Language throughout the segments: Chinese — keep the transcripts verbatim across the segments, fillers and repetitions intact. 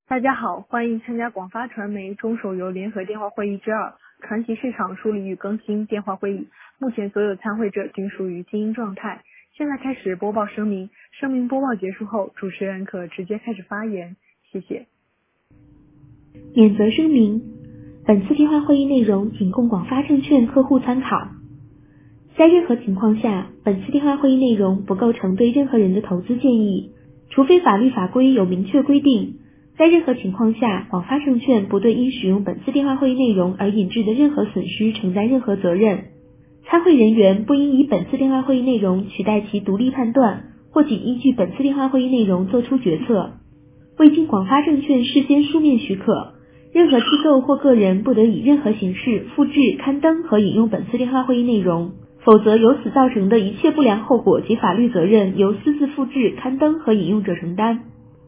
大家好，欢迎参加广发传媒中手游联合电话会议之二，传奇市场梳理与更新电话会议。目前所有参会者均属于静音状态。现在开始播报声明，声明播报结束后，主持人可直接开始发言。谢谢。 免责声明：本次电话会议内容仅供广发证券客户参考。在任何情况下，本次电话会议内容不构成对任何人的投资建议，除非法律法规有明确规定。在任何情况下，广发证券不对因使用本次电话会议内容而引致的任何损失承担任何责任。参会人员不应以本次电话会议内容取代其独立判断，或仅依据本次电话会议内容作出决策。未经广发证券事先书面许可，任何机构或个人不得以任何形式复制、刊登和引用本次电话会议内容，否则由此造成的一切不良后果及法律责任由私自复制、刊登和引用者承担。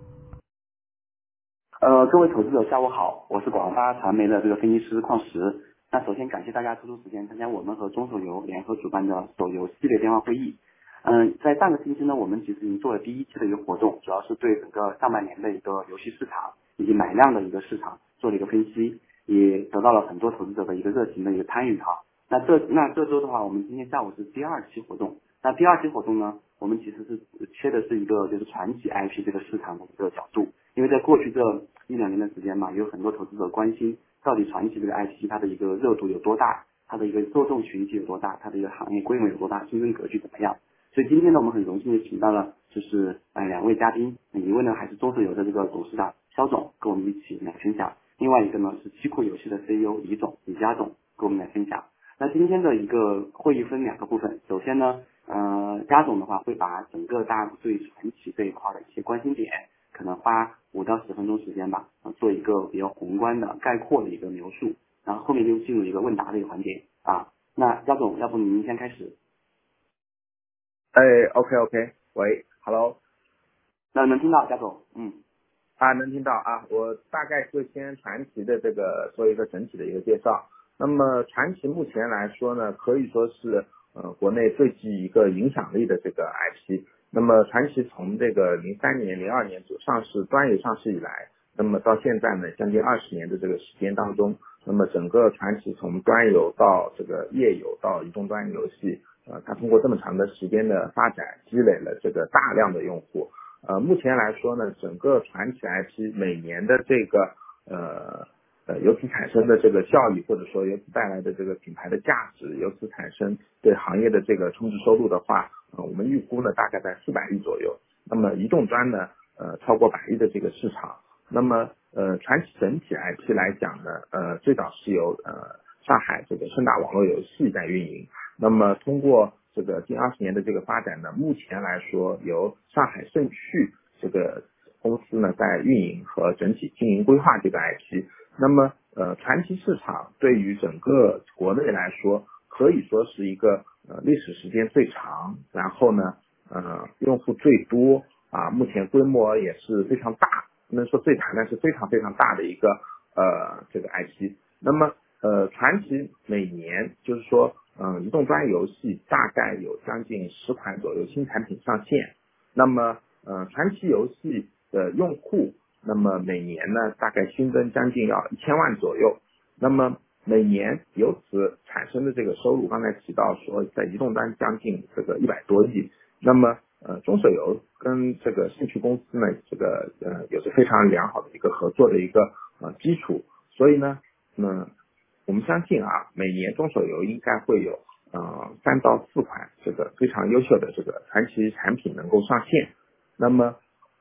呃，各位投资者下午好，我是广发传媒的这个分析师邝石。那首先感谢大家抽出时间参加我们和中手游联合主办的手游系列电话会议。嗯，在上个星期呢，我们其实已经做了第一期的一个活动，主要是对整个上半年的一个游戏市场以及买量的一个市场做了一个分析，也得到了很多投资者的一个热情的一个参与哈。那这那这周的话，我们今天下午是第二期活动。那第二期活动呢，我们其实是切的是一个就是传奇 I P 这个市场的一个角度，因为在过去这一两年的时间嘛，有很多投资者关心到底传奇这个 I P 它的一个热度有多大，它的一个受众群体有多大，它的一个行业规模有多大，竞争格局怎么样。所以今天呢，我们很荣幸的请到了就是呃两位嘉宾，一位呢还是中手游的这个董事长肖总跟我们一起来分享，另外一个呢是七库游戏的 C E O 李总李佳总跟我们来分享。那今天的一个会议分两个部分，首先呢，呃，佳总的话会把整个大家对传奇这一块的一些关心点，可能花五到十分钟时间吧，啊，做一个比较宏观的概括的一个描述，然后后面就进入一个问答的一个环节啊。那佳总，要不您先开始？ 哎，OK OK，喂，Hello， 那能听到佳总？嗯， 啊，能听到啊，我大概就先传奇的这个做一个整体的一个介绍。那么传奇目前来说呢，可以说是呃国内最具一个影响力的这个 I P。那么传奇从这个零三年、零二年左上市端游上市以来，那么到现在呢，将近二十年的这个时间当中，那么整个传奇从端游到这个页游到移动端游戏，呃，它通过这么长的时间的发展，积累了这个大量的用户。呃，目前来说呢，整个传奇 I P 每年的这个呃呃由此产生的这个效益，或者说由此带来的这个品牌的价值，由此产生对行业的这个充值收入的话，呃，我们预估呢大概在四百亿左右。那么移动端呢，呃超过百亿的这个市场。那么呃传奇整体 I P 来讲呢，呃最早是由呃上海这个盛大网络游戏在运营。那么通过这个近二十年的这个发展呢，目前来说由上海盛趣这个公司呢在运营和整体经营规划这个 I P。那么呃传奇市场对于整个国内来说，可以说是一个呃历史时间最长，然后呢呃用户最多啊，目前规模也是非常大，不能说最大，但是非常非常大的一个呃这个 I P。那么呃传奇每年就是说嗯、呃移动端游戏大概有将近十款左右新产品上线。那么呃传奇游戏的用户，那么每年呢大概新增将近要一千万左右。那么每年由此产生的这个收入，刚才提到说在移动端将近这个一百多亿。那么呃中手游跟这个兴趣公司呢，这个呃有着非常良好的一个合作的一个呃基础。所以呢，嗯、呃，我们相信啊，每年中手游应该会有呃三到四款这个非常优秀的这个传奇产品能够上线。那么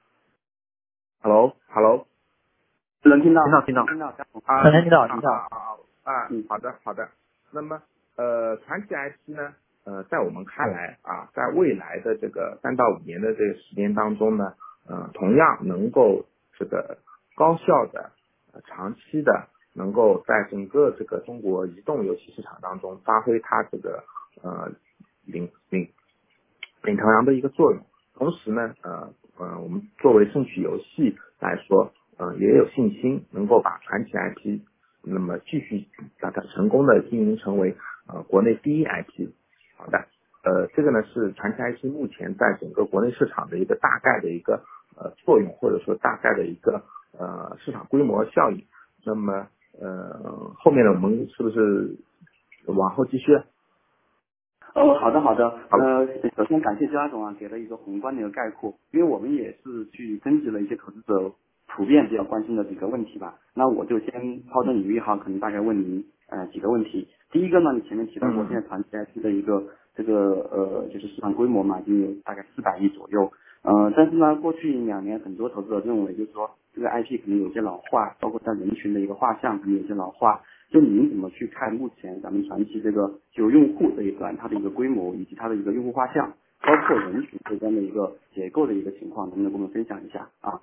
，Hello Hello， 能听到， 听到听到听到，佳总啊， 能听到， 啊听到。 啊啊啊， 嗯， 好的好的。那么呃传奇 I P 呢，呃在我们看来啊，在未来的这个三到五年的这个时间当中呢，呃同样能够这个高效的、呃长期的，能够在整个这个中国移动游戏市场当中发挥它这个呃领领领头羊的一个作用。同时呢，呃呃，我们作为盛趣游戏来说，呃，也有信心能够把传奇 I P，那么继续把它成功的经营成为呃国内第一 I P。好的，呃，这个呢是传奇 I P 目前在整个国内市场的一个大概的一个呃作用，或者说大概的一个呃市场规模效应。那么呃后面呢，我们是不是往后继续？ 哦，好的好的， 好， 呃，首先感谢焦阿总啊，给了一个宏观的一个概括，因为我们也是去征集了一些投资者普遍比较关心的几个问题吧。那我就先抛砖引玉哈，可能大概问您呃几个问题。第一个呢，你前面提到过，现嗯在传奇 I P 的一个这个呃就是市场规模嘛，已经有大概四百亿左右。呃，但是呢，过去两年很多投资者认为，就是说这个 I P 可能有些老化，包括在人群的一个画像可能有些老化。就您怎么去看目前咱们传奇这个就用户这一端它的一个规模以及它的一个用户画像，包括人群这边的一个结构的一个情况，能不能跟我们分享一下啊？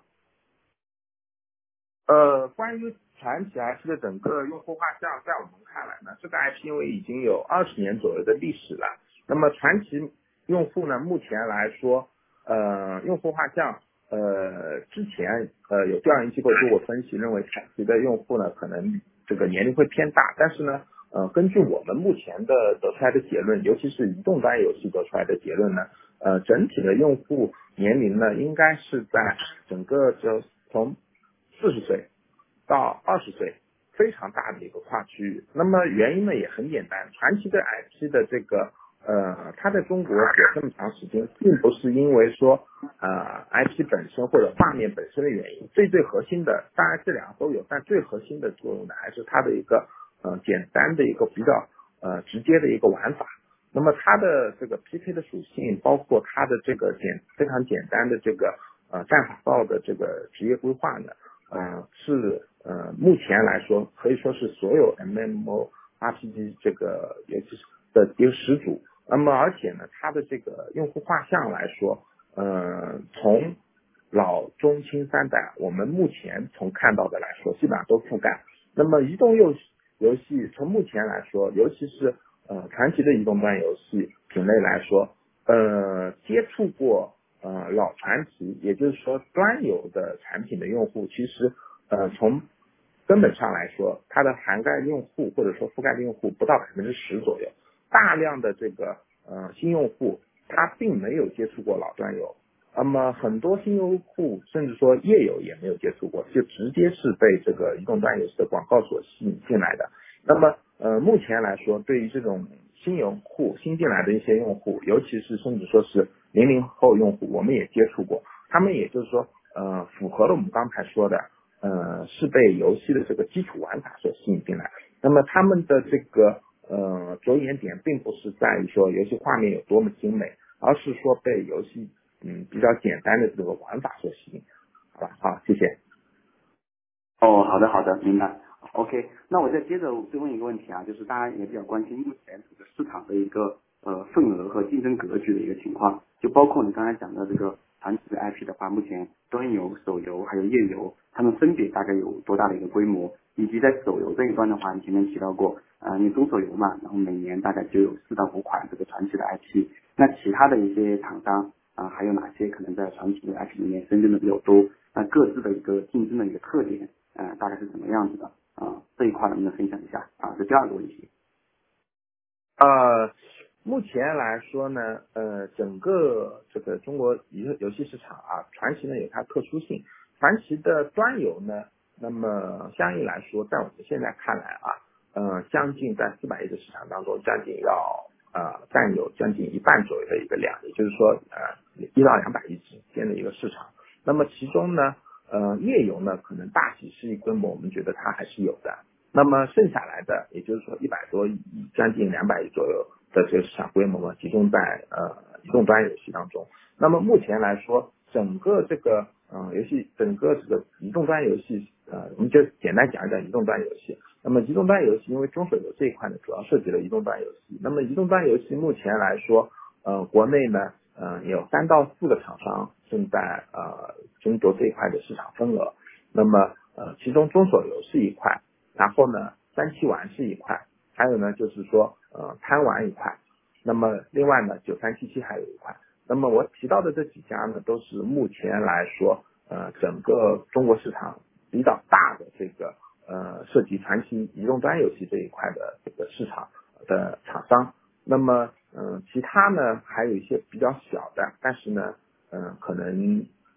呃，关于传奇 I P 的整个用户画像，在我们看来呢，这个 I P 因为已经有二十年左右的历史了，那么传奇用户呢，目前来说，呃，用户画像，呃，之前呃有调研机构做过分析，认为传奇的用户呢，可能这个年龄会偏大，但是呢，呃，根据我们目前的得出来的结论，尤其是移动端游戏得出来的结论呢，呃，整体的用户年龄呢，应该是在整个就从四十岁到二十岁，非常大的一个跨区域。那么原因呢也很简单，传奇的 I P 的这个呃，它在中国火这么长时间，并不是因为说呃 I P 本身或者画面本身的原因，最最核心的，当然这两个都有，但最核心的作用呢，还是它的一个呃简单的一个比较呃直接的一个玩法。那么它的这个 P K 的属性，包括它的这个简非常简单的这个呃战法道的这个职业规划呢，呃是呃目前来说可以说是所有 M M O R P G 这个游戏的一个始祖。那么而且呢，它的这个用户画像来说，呃从老中青三代，我们目前从看到的来说，基本上都覆盖。那么移动游戏游戏从目前来说，尤其是呃传奇的移动端游戏品类来说，呃接触过呃老传奇，也就是说端游的产品的用户，其实呃从根本上来说，它的涵盖用户或者说覆盖的用户不到百分之十左右，大量的这个呃新用户，他并没有接触过老端游。那么很多新用户甚至说页游也没有接触过，就直接是被这个移动端游戏的广告所吸引进来的。那么呃目前来说，对于这种新用户新进来的一些用户，尤其是甚至说是零零后用户，我们也接触过，他们也就是说呃符合了我们刚才说的呃是被游戏的这个基础玩法所吸引进来。那么他们的这个呃着眼点并不是在于说游戏画面有多么精美，而是说被游戏嗯比较简单的这个玩法所吸引。好吧，好，谢谢。 哦，好的好的，明白。OK，那我再接着追问一个问题啊，就是大家也比较关心目前这个市场的一个呃份额和竞争格局的一个情况，就包括你刚才讲的这个传奇的 I P 的话，目前端游、手游还有页游，他们分别大概有多大的一个规模，以及在手游这一端的话，你前面提到过，呃，因为中手游嘛，然后每年大概就有四到五款这个传奇的 I P，那其他的一些厂商啊、还有哪些可能在传奇的 I P 里面深圳的比较多？那各自的一个竞争的一个特点，呃，大概是怎么样子的啊？这一块能不能分享一下啊？这第二个问题。 呃，目前来说呢，呃，整个这个中国游游戏市场啊，传奇呢有它特殊性。传奇的端游呢，那么相应来说，在我们现在看来啊，呃，将近在四百亿的市场当中，将近要呃占有将近一半左右的一个量，也就是说呃一到两百亿之间的一个市场。那么其中呢，呃，页游呢可能大几十亿规模，我们觉得它还是有的。那么剩下来的，也就是说一百多亿，将近两百亿左右的这个市场规模呢，集中在呃移动端游戏当中。那么目前来说，整个这个呃游戏，整个这个移动端游戏，呃，我们就简单讲一讲移动端游戏。那么移动端游戏，因为中手游这一块呢，主要涉及了移动端游戏。那么移动端游戏目前来说，呃，国内呢，呃，有三到四个厂商正在呃争夺这一块的市场份额。那么呃，其中中手游是一块。然后呢，三七玩是一块，还有呢就是说呃贪玩一块，那么另外呢九三七七还有一块。那么我提到的这几家呢，都是目前来说呃整个中国市场比较大的这个呃涉及传奇移动端游戏这一块的这个市场的厂商。那么嗯、呃、其他呢还有一些比较小的，但是呢嗯、呃、可能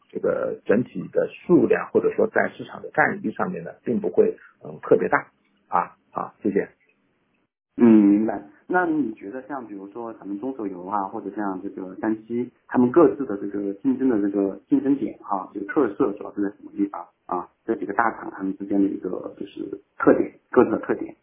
这个整体的数量或者说在市场的占有率上面呢，并不会嗯特别大啊。好，谢谢。 嗯，明白。那你觉得像比如说咱们中手游啊，或者像这个三七，他们各自的这个竞争的这个竞争点哈，这个特色主要是在什么地方啊？这几个大厂他们之间的一个就是特点，各自的特点。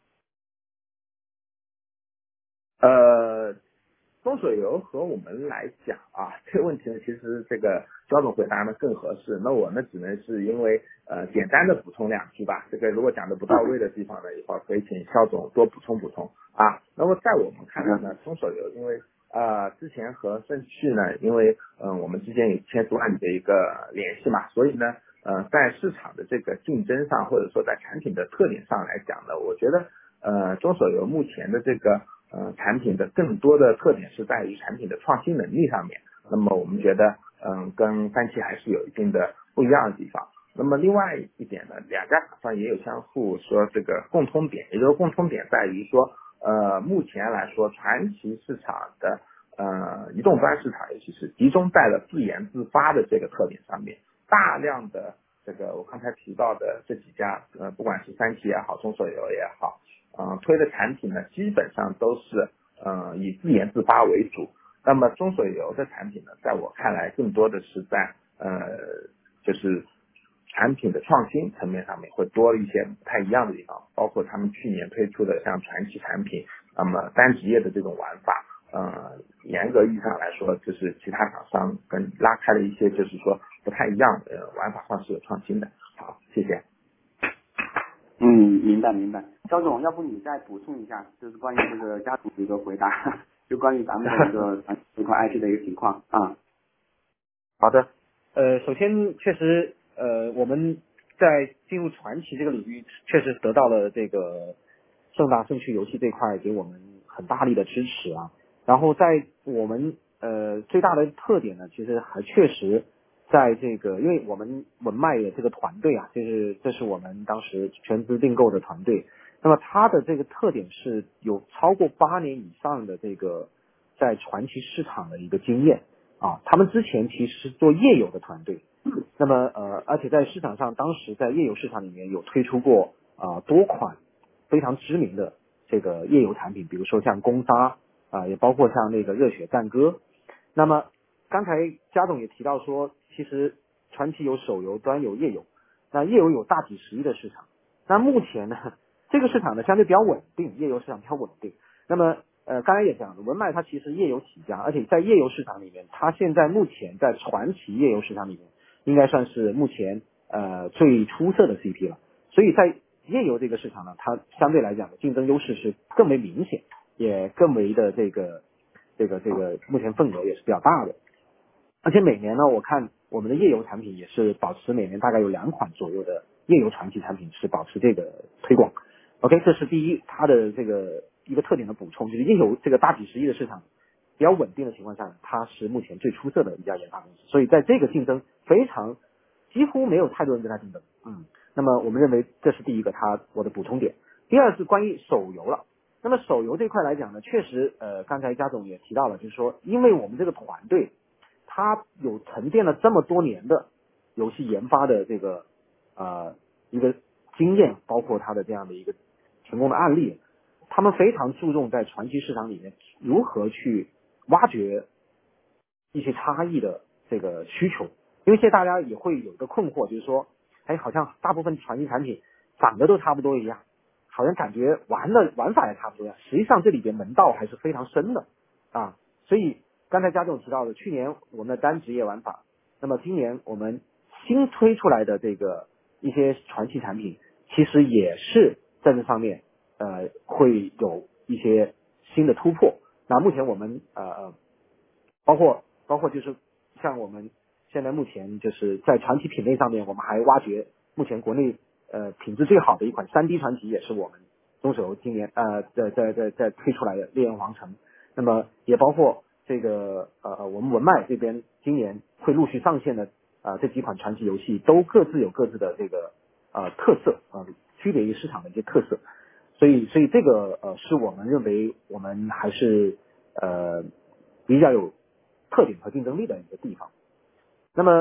呃，中手游和我们来讲啊，这个问题呢，其实这个肖总回答呢更合适。那我呢，只能是因为呃简单的补充两句吧。这个如果讲的不到位的地方呢，一会儿可以请肖总多补充补充啊。那么在我们看来呢，中手游因为呃之前和盛趣呢，因为嗯、呃、我们之间有签署案底的一个联系嘛，所以呢呃在市场的这个竞争上，或者说在产品的特点上来讲呢，我觉得呃中手游目前的这个呃，产品的更多的特点是在于产品的创新能力上面。那么我们觉得，嗯，跟三七还是有一定的不一样的地方。那么另外一点呢，两家厂商也有相互说这个共通点，也就是共通点在于说，呃，目前来说，传奇市场的呃移动端市场，尤其是集中在了自研自发的这个特点上面，大量的这个我刚才提到的这几家，呃，不管是三七也好，中手游也好。呃，推的产品呢，基本上都是呃以自研自发为主。那么中手游的产品呢，在我看来，更多的是在呃就是产品的创新层面上面会多了一些不太一样的地方，包括他们去年推出的像传奇产品，那么单职业的这种玩法，呃，严格意义上来说，就是其他厂商跟拉开了一些就是说不太一样的玩法方式的创新的。好，谢谢。 嗯，明白明白。肖总，要不你再补充一下，就是关于这个家族的一个回答，就关于咱们的一个这块 I P 的一个情况啊。 好的，呃，首先确实，呃，我们在进入传奇这个领域，确实得到了这个盛大盛趣游戏这块给我们很大力的支持啊。然后在我们呃最大的特点呢，其实还确实在这个，因为我们文脉的这个团队啊，就是这是我们当时全资订购的团队，那么它的这个特点是有超过八年以上的这个在传奇市场的一个经验。啊，他们之前其实是做页游的团队，那么呃，而且在市场上，当时在页游市场里面有推出过啊、呃、多款非常知名的这个页游产品，比如说像攻杀啊、也包括像那个热血战歌。那么刚才加总也提到说，其实传奇有手游端有页游，那页游有大几十亿的市场。那目前呢，这个市场呢相对比较稳定，页游市场比较稳定。那么呃，刚才也讲了，文脉它其实页游起家，而且在页游市场里面，它现在目前在传奇页游市场里面，应该算是目前呃最出色的 C P 了。所以在页游这个市场呢，它相对来讲的竞争优势是更为明显，也更为的这个这个这个目前份额也是比较大的。而且每年呢，我看我们的页游产品也是保持每年大概有两款左右的页游传奇产品是保持这个推广。OK， 这是第一，它的这个一个特点的补充，就是页游这个大几十亿的市场比较稳定的情况下，它是目前最出色的一家研发公司，所以在这个竞争非常几乎没有太多人跟它竞争。嗯，那么我们认为这是第一个，它我的补充点。第二是关于手游了。那么手游这块来讲呢，确实呃，刚才加总也提到了，就是说，因为我们这个团队它有沉淀了这么多年的游戏研发的这个呃一个经验，包括它的这样的一个成功的案例，他们非常注重在传奇市场里面如何去挖掘一些差异的这个需求。因为现在大家也会有一个困惑，就是说，哎，好像大部分传奇产品长得都差不多一样，好像感觉玩的玩法也差不多一样，实际上这里边门道还是非常深的啊。所以刚才加总提到的，去年我们的单职业玩法，那么今年我们新推出来的这个一些传奇产品，其实也是在这方面呃会有一些新的突破。那目前我们呃包括包括就是像我们现在目前就是在传奇品类上面，我们还挖掘目前国内呃品质最好的一款 三 D 传奇，也是我们中手游今年呃在在在在推出来的烈焰皇城。那么也包括这个呃我们文脉这边今年会陆续上线的呃这几款传奇游戏，都各自有各自的这个呃特色啊、呃，区别于市场的一些特色。所以所以这个呃是我们认为我们还是呃比较有特点和竞争力的一个地方。那么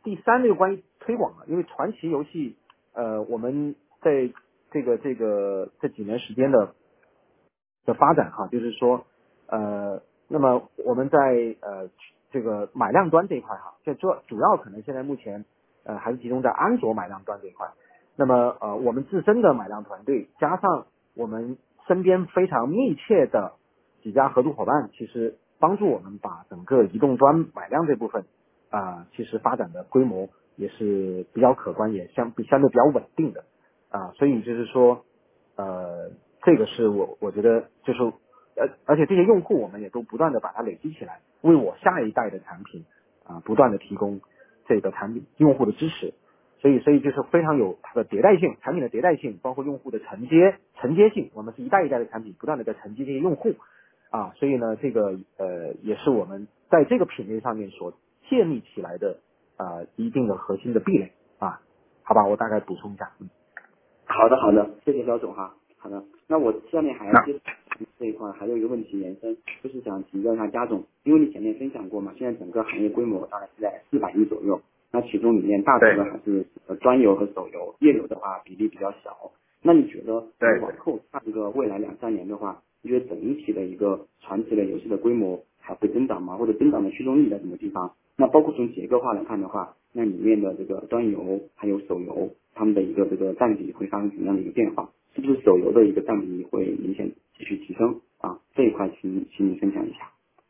第三那个关于推广的，因为传奇游戏呃我们在这个这个这几年时间的的发展哈，就是说呃那么我们在呃这个买量端这一块哈，就主主要可能现在目前呃还是集中在安卓买量端这一块。那么呃我们自身的买量团队加上我们身边非常密切的几家合作伙伴，其实帮助我们把整个移动端买量这部分啊、呃，其实发展的规模也是比较可观，也相相对比较稳定的啊、呃，所以就是说呃这个是我我觉得就是呃而且这些用户我们也都不断的把它累积起来，为我下一代的产品啊、呃、不断的提供这个产品用户的支持。所以，所以就是非常有它的迭代性，产品的迭代性，包括用户的承接承接性。我们是一代一代的产品，不断的在承接这些用户啊，所以呢，这个呃也是我们在这个品类上面所建立起来的啊一定的核心的壁垒啊。好吧，我大概补充一下。嗯， 好的好的，谢谢肖总哈。好的，那我下面还接这一块还有一个问题延伸，就是想请教一下加总，因为你前面分享过嘛，现在整个行业规模大概是在四百亿左右，那其中里面大多的还是呃端游和手游，页游的话比例比较小。那你觉得往后看个未来两三年的话，你觉得整体的一个传奇类游戏的规模还会增长吗？或者增长的驱动力在什么地方？那包括从结构化来看的话，那里面的这个端游还有手游，他们的一个这个占比会发生什么样的一个变化？是不是手游的一个占比会明显继续提升啊？这一块请请你分享一下。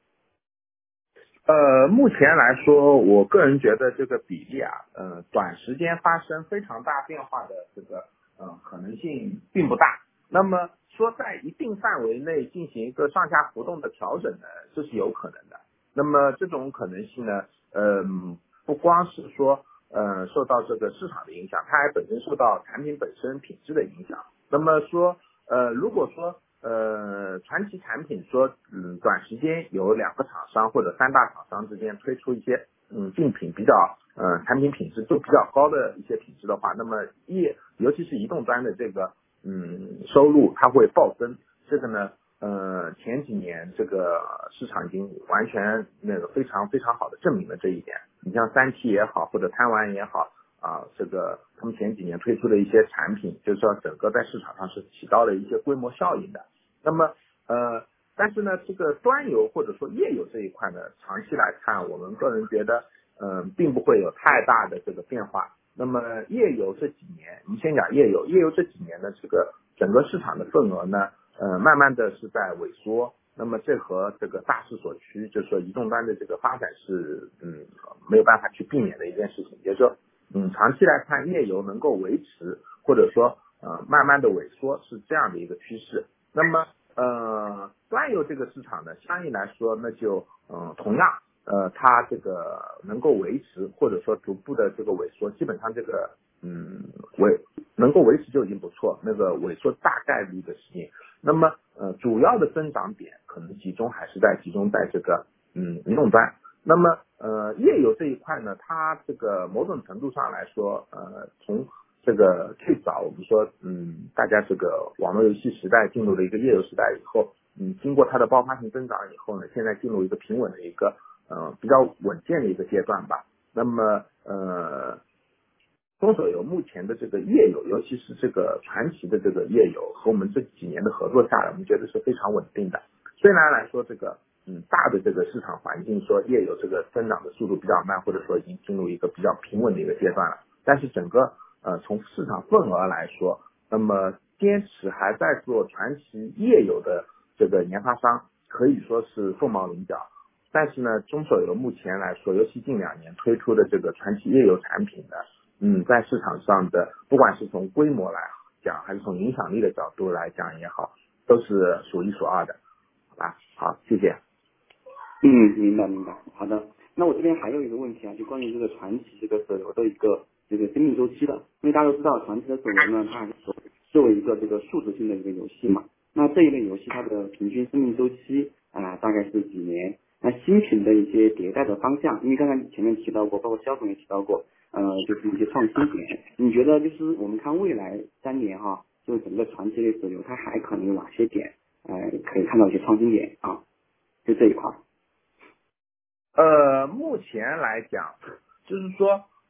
呃，目前来说，我个人觉得这个比例啊，呃，短时间发生非常大变化的这个呃可能性并不大。那么说在一定范围内进行一个上下浮动的调整呢，这是有可能的。那么这种可能性呢，嗯、呃，不光是说呃受到这个市场的影响，它还本身受到产品本身品质的影响。那么说呃，如果说呃，传奇产品说，嗯，短时间有两个厂商或者三大厂商之间推出一些，嗯，竞品比较，呃，产品品质都比较高的一些品质的话，那么业，尤其是移动端的这个，嗯，收入它会暴增。这个呢，呃，前几年这个市场已经完全那个非常非常好的证明了这一点。你像三 T 也好，或者贪玩也好。啊，这个他们前几年推出的一些产品，就是说整个在市场上是起到了一些规模效应的。那么呃，但是呢，这个端游或者说页游这一块呢，长期来看，我们个人觉得，嗯、呃，并不会有太大的这个变化。那么页游这几年，你先讲页游，页游这几年呢，这个整个市场的份额呢，呃，慢慢的是在萎缩。那么这和这个大势所趋，就是说移动端的这个发展是嗯没有办法去避免的一件事情，就是说。嗯，长期来看，页游能够维持或者说呃慢慢的萎缩是这样的一个趋势。那么呃端游这个市场呢，相应来说那就嗯、呃、同样呃它这个能够维持或者说逐步的这个萎缩，基本上这个嗯维能够维持就已经不错，那个萎缩大概率的事情。那么呃主要的增长点可能集中还是在集中在这个嗯移动端。那么呃页游这一块呢，它这个某种程度上来说，呃从这个最早我们说嗯大家这个网络游戏时代进入了一个页游时代以后，嗯经过它的爆发性增长以后呢，现在进入一个平稳的一个呃比较稳健的一个阶段吧。那么呃中手游目前的这个页游，尤其是这个传奇的这个页游，和我们这几年的合作下来，我们觉得是非常稳定的。虽然来说这个嗯大的这个市场环境说页游这个增长的速度比较慢，或者说已经进入一个比较平稳的一个阶段了，但是整个呃从市场份额来说，那么坚持还在做传奇页游的这个研发商可以说是凤毛麟角。但是呢，中手游目前来说，尤其近两年推出的这个传奇页游产品呢，嗯，在市场上的不管是从规模来讲，还是从影响力的角度来讲也好，都是数一数二的，好吧？好，谢谢。 嗯，明白明白。好的，那我这边还有一个问题啊，就关于这个传奇这个手游的一个这个生命周期的，因为大家都知道传奇的手游呢，它还是作为一个这个数值性的一个游戏嘛，那这一类游戏它的平均生命周期啊、呃、大概是几年？那新品的一些迭代的方向，因为刚才前面提到过，包括肖总也提到过，呃，就是一些创新点。你觉得就是我们看未来三年哈，就是整个传奇类手游它还可能有哪些点，呃，可以看到一些创新点啊？就这一块。 呃，目前来讲，就是说，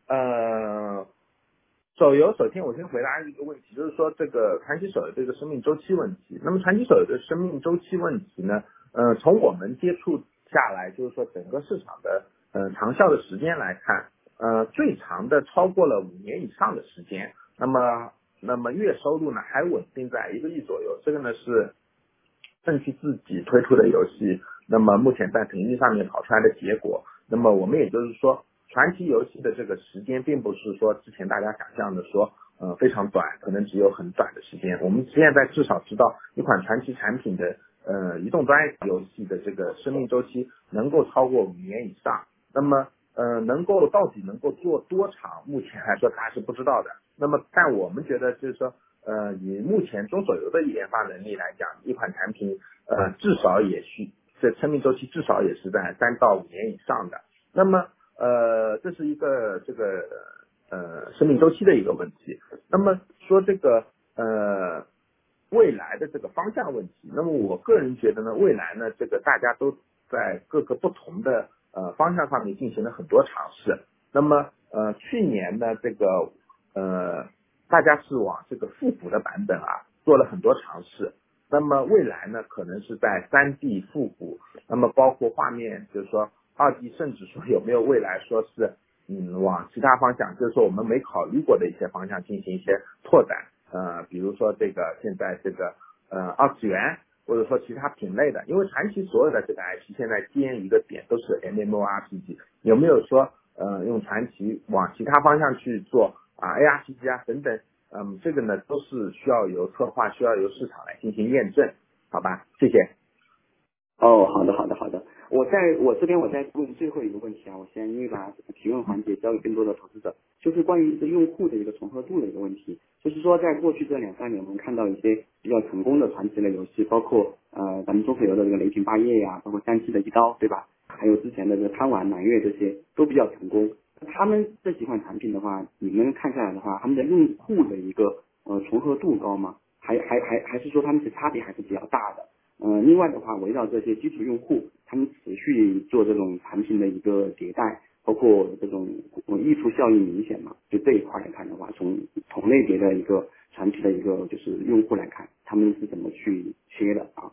呃，手游首先我先回答一个问题，就是说这个传奇手游这个生命周期问题。那么传奇手游的生命周期问题呢，呃，从我们接触下来，就是说整个市场的呃长效的时间来看，呃，最长的超过了五年以上的时间，那么那么月收入呢还稳定在一个亿左右，这个呢是正趣自己推出的游戏，那么目前在腾讯上面跑出来的结果。那么我们也就是说，传奇游戏的这个时间并不是说之前大家想象的说，呃非常短，可能只有很短的时间。我们现在至少知道一款传奇产品的呃移动端游戏的这个生命周期能够超过五年以上。那么呃能够到底能够做多长，目前来说大家是不知道的。那么但我们觉得就是说，呃以目前中手游的研发能力来讲，一款产品呃至少也需这生命周期至少也是在三到五年以上的。那么呃这是一个这个呃生命周期的一个问题。那么说这个呃未来的这个方向问题，那么我个人觉得呢，未来呢这个大家都在各个不同的呃方向上面进行了很多尝试。那么呃去年呢这个呃大家是往这个复古的版本啊做了很多尝试。那么未来呢可能是在 三 D 复古，那么包括画面就是说二 D， 甚至说有没有未来说是嗯往其他方向，就是说我们没考虑过的一些方向进行一些拓展，呃比如说这个现在这个呃二次元，或者说其他品类的。因为传奇所有的这个 I P 现在兼一个点都是 M M O R P G， 有没有说呃用传奇往其他方向去做啊 A R P G 啊等等，嗯这个呢都是需要由策划需要由市场来进行验证，好吧，谢谢。 哦，好的，好的，好的。我在我这边，我再问最后一个问题啊，我先因为把提问环节交给更多的投资者，就是关于一个用户的一个重合度的一个问题。就是说，在过去这两三年，我们看到一些比较成功的传奇类游戏，包括呃咱们中手游的这个雷霆霸业呀，包括三七的一刀，对吧？还有之前的这个贪玩、满月这些都比较成功。他们这几款产品的话，你们看下来的话，他们的用户的一个呃重合度高吗？还还还还是说他们是差别还是比较大的？呃，另外的话，围绕这些基础用户，他们持续做这种产品的一个迭代，包括这种溢出效应明显嘛？就这一块来看的话，从同类别的一个产品的一个就是用户来看，他们是怎么去切的啊？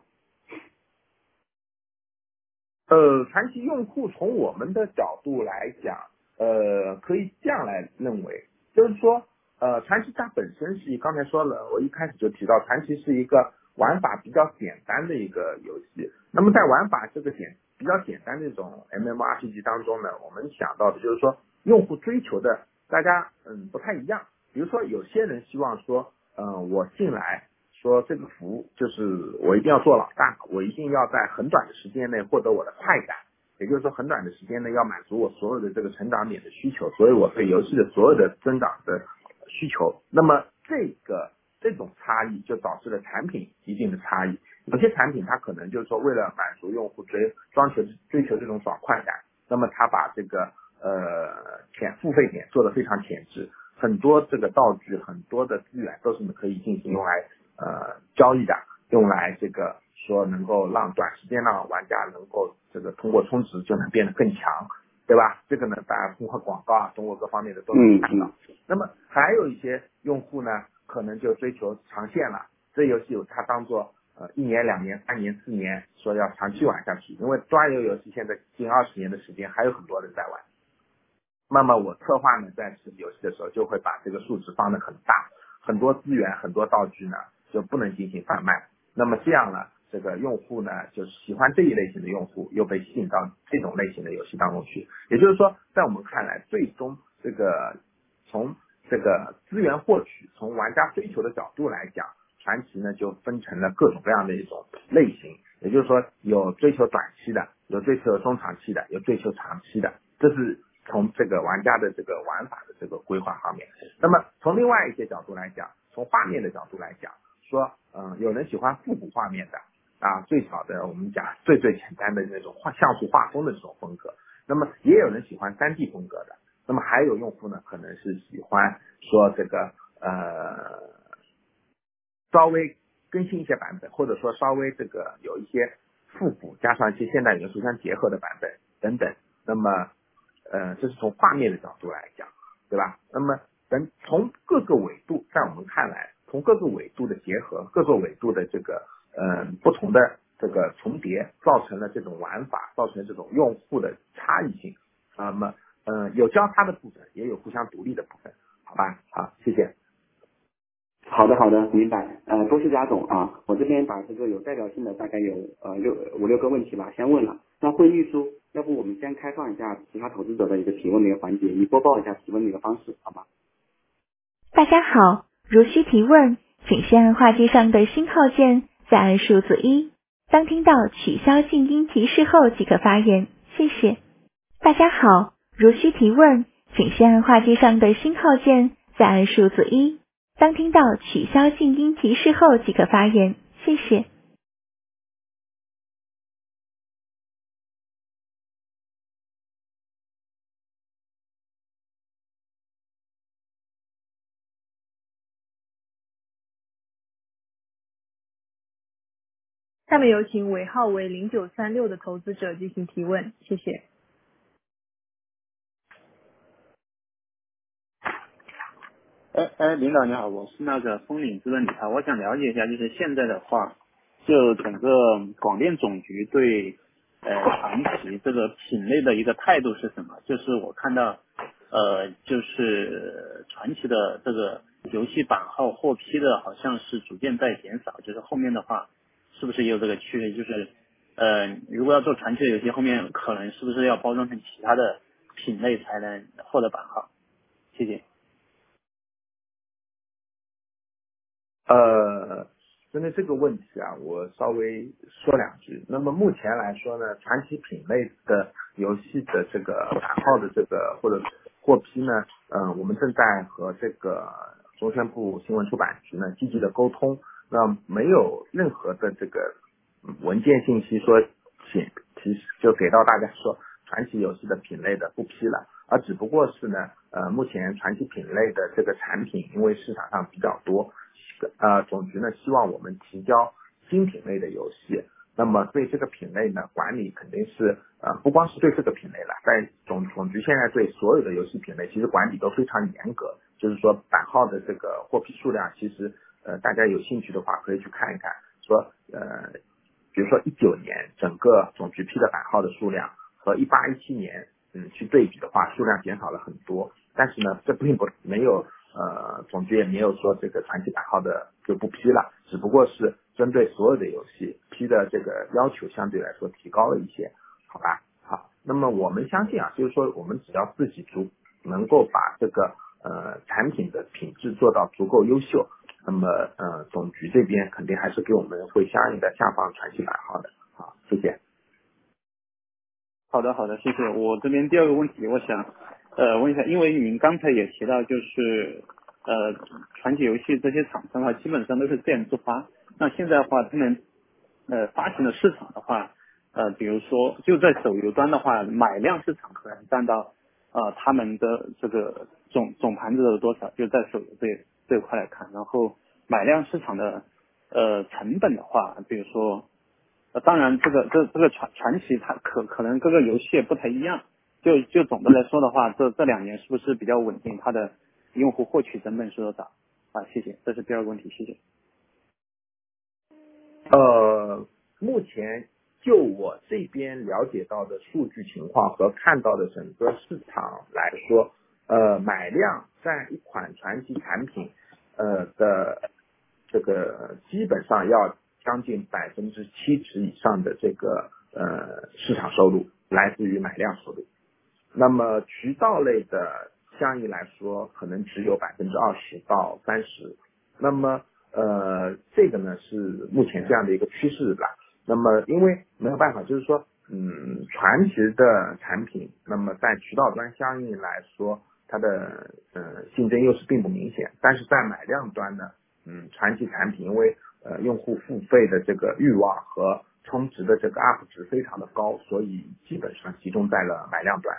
呃，传奇用户从我们的角度来讲，呃，可以这样来认为，就是说，呃，传奇它本身是刚才说了，我一开始就提到，传奇是一个玩法比较简单的一个游戏。那么在玩法这个简比较简单的这种 M M O R P G 当中呢，我们想到的就是说，用户追求的大家嗯不太一样。比如说，有些人希望说，嗯、呃，我进来。说这个服务就是我一定要做老大，我一定要在很短的时间内获得我的快感，也就是说很短的时间内要满足我所有的这个成长点的需求，所以我对游戏的所有的增长的需求。那么这个这种差异就导致了产品一定的差异。有些产品它可能就是说为了满足用户追追求追求这种爽快感，那么它把这个呃潜付费点做得非常潜质，很多这个道具很多的资源都是可以进行用来呃交易的，用来这个说能够让短时间让玩家能够这个通过充值就能变得更强，对吧？这个呢大家通过广告啊通过各方面的都能看到。嗯、那么还有一些用户呢可能就追求长线了，这游戏有它当做呃一年两年三年四年说要长期玩下去，因为端游游戏现在近二十年的时间还有很多人在玩。那么我策划呢在设计游戏的时候就会把这个数值放得很大，很多资源很多道具呢就不能进行贩卖。那么这样呢这个用户呢就喜欢这一类型的用户又被吸引到这种类型的游戏当中去。也就是说在我们看来，最终这个从这个资源获取从玩家追求的角度来讲，传奇呢就分成了各种各样的一种类型。也就是说有追求短期的，有追求中长期的，有追求长期的，这是从这个玩家的这个玩法的这个规划方面。那么从另外一些角度来讲，从画面的角度来讲，说嗯有人喜欢复古画面的啊，最少的我们讲最最简单的那种画像素画风的这种风格，那么也有人喜欢 三 D 风格的，那么还有用户呢可能是喜欢说这个呃稍微更新一些版本，或者说稍微这个有一些复古加上一些现代元素相结合的版本等等。那么呃这是从画面的角度来讲。 对吧？那么等从各个纬度，在我们看来，从各个纬度的结合，各个纬度的这个呃不同的这个重叠，造成了这种玩法，造成了这种用户的差异性。那么呃有交叉的部分，也有互相独立的部分，好吧？好，谢谢。 好的，好的，明白。呃，多谢贾总啊，我这边把这个有代表性的大概有呃六五六个问题吧，先问了。那会秘书，要不我们先开放一下其他投资者的一个提问的一个环节，你播报一下提问的一个方式，好吗？ 大家好，如需提问，请先按话机上的星号键，再按数字一。当听到取消静音提示后即可发言，谢谢。大家好，如需提问，请先按话机上的星号键，再按数字一。当听到取消静音提示后即可发言，谢谢。 下面有请尾号为零九三六的投资者进行提问，谢谢。 哎哎，领导你好，我是那个风岭资本理财，我想了解一下，就是现在的话，就整个广电总局对呃传奇这个品类的一个态度是什么？就是我看到呃就是传奇的这个游戏版号获批的好像是逐渐在减少，就是后面的话是不是也有这个趋势？就是呃如果要做传奇的游戏，后面可能是不是要包装成其他的品类才能获得版号？谢谢。 呃，针对这个问题啊，我稍微说两句。那么目前来说呢，传奇品类的游戏的这个版号的这个或者获批呢，嗯、呃，我们正在和这个中宣部新闻出版局呢积极的沟通。那没有任何的这个嗯文件信息说请提就给到大家说传奇游戏的品类的不批了，而只不过是呢，呃，目前传奇品类的这个产品因为市场上比较多。呃，总局呢希望我们提交新品类的游戏，那么对这个品类呢管理肯定是呃不光是对这个品类了，在总总局现在对所有的游戏品类其实管理都非常严格，就是说版号的这个获批数量，其实呃大家有兴趣的话可以去看一看，说呃比如说一九年整个总局批的版号的数量和一八一七年嗯去对比的话，数量减少了很多，但是呢这并不没有。呃，总局也没有说这个传奇版号的就不批了，只不过是针对所有的游戏批的这个要求相对来说提高了一些，好吧？好，那么我们相信啊，就是说我们只要自己足能够把这个呃产品的品质做到足够优秀，那么呃总局这边肯定还是给我们会相应的下放传奇版号的。好，谢谢。 好的，好的，谢谢。我这边第二个问题，我想呃问一下，因为您刚才也提到，就是呃传奇游戏这些厂商的话，基本上都是自研自发。那现在的话，他们呃发行的市场的话，呃比如说就在手游端的话，买量市场可能占到呃他们的这个总总盘子的多少？就在手游这这一块来看，然后买量市场的呃成本的话，比如说。呃，当然，这个这这个传传奇它可可能各个游戏也不太一样。就就总的来说的话，这这两年是不是比较稳定？它的用户获取成本是多少？啊，谢谢，这是第二个问题，谢谢。 呃，目前就我这边了解到的数据情况和看到的整个市场来说，呃，买量占一款传奇产品，呃的这个基本上要将近百分之七十以上的这个呃市场收入来自于买量收入。那么渠道类的相应来说，可能只有百分之二十到三十。那么呃，这个呢是目前这样的一个趋势吧。那么因为没有办法，就是说，嗯，传奇的产品，那么在渠道端相应来说，它的呃竞争优势并不明显。但是在买量端呢，嗯，传奇产品因为呃用户付费的这个欲望和充值的这个 U P 值非常的高，所以基本上集中在了买量端。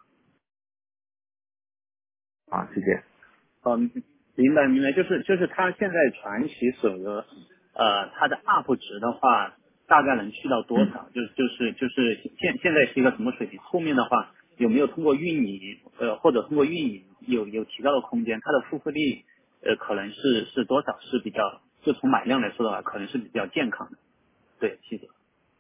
好，谢谢。 嗯，明白明白，就是就是它现在传奇手游，呃，它的 U P 值的话，大概能去到多少？就是就是就是现现在是一个什么水平？后面的话有没有通过运营呃或者通过运营有有提高的空间，它的复购率呃可能是是多少是比较，就从买量来说的话，可能是比较健康的。对，谢谢。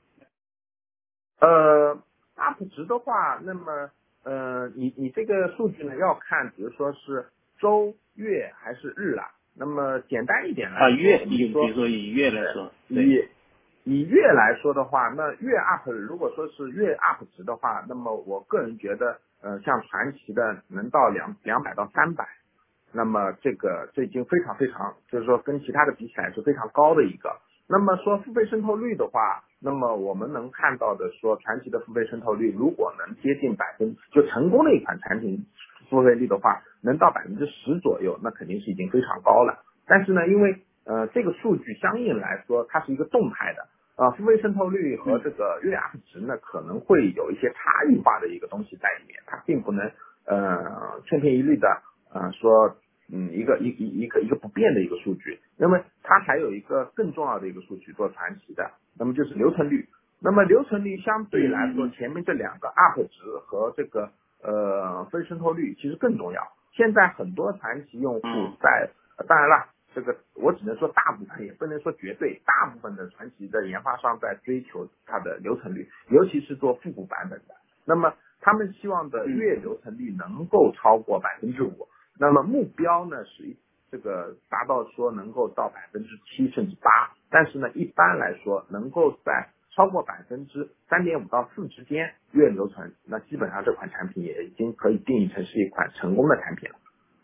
呃 ，U P 值的话，那么呃，你你这个数据呢要看，比如说是周、月还是日啦。那么简单一点来啊， 说， 月我们说， 以比如说以月来说，对， 以以月来说的话，那月 U P 如果说是月 U P 值的话，那么我个人觉得，呃，像传奇的能到两两百到三百。那么这个这已经非常非常，就是说跟其他的比起来是非常高的一个。那么说付费渗透率的话，那么我们能看到的说传奇的付费渗透率如果能接近百分，就成功的一款产品付费率的话，能到百分之十左右，那肯定是已经非常高了。但是呢，因为呃这个数据相应来说它是一个动态的，呃付费渗透率和这个月 U P 值呢可能会有一些差异化的一个东西在里面，它并不能呃千篇一律的呃说。嗯，一个一一一个一个不变的一个数据，那么它还有一个更重要的一个数据做传奇的，那么就是留存率。那么留存率相对来说， 嗯嗯前面这两个 U P 值和这个呃非渗透率其实更重要。现在很多传奇用户嗯在，呃当然了，这个我只能说大部分，也不能说绝对，大部分的传奇的研发商在追求它的留存率，尤其是做复古版本的。那么他们希望的月留存率能够超过百分之五。那么目标呢是这个达到说能够到百分之七甚至八，但是呢一般来说能够在超过百分之三点五到四之间月留存，那基本上这款产品也已经可以定义成是一款成功的产品了。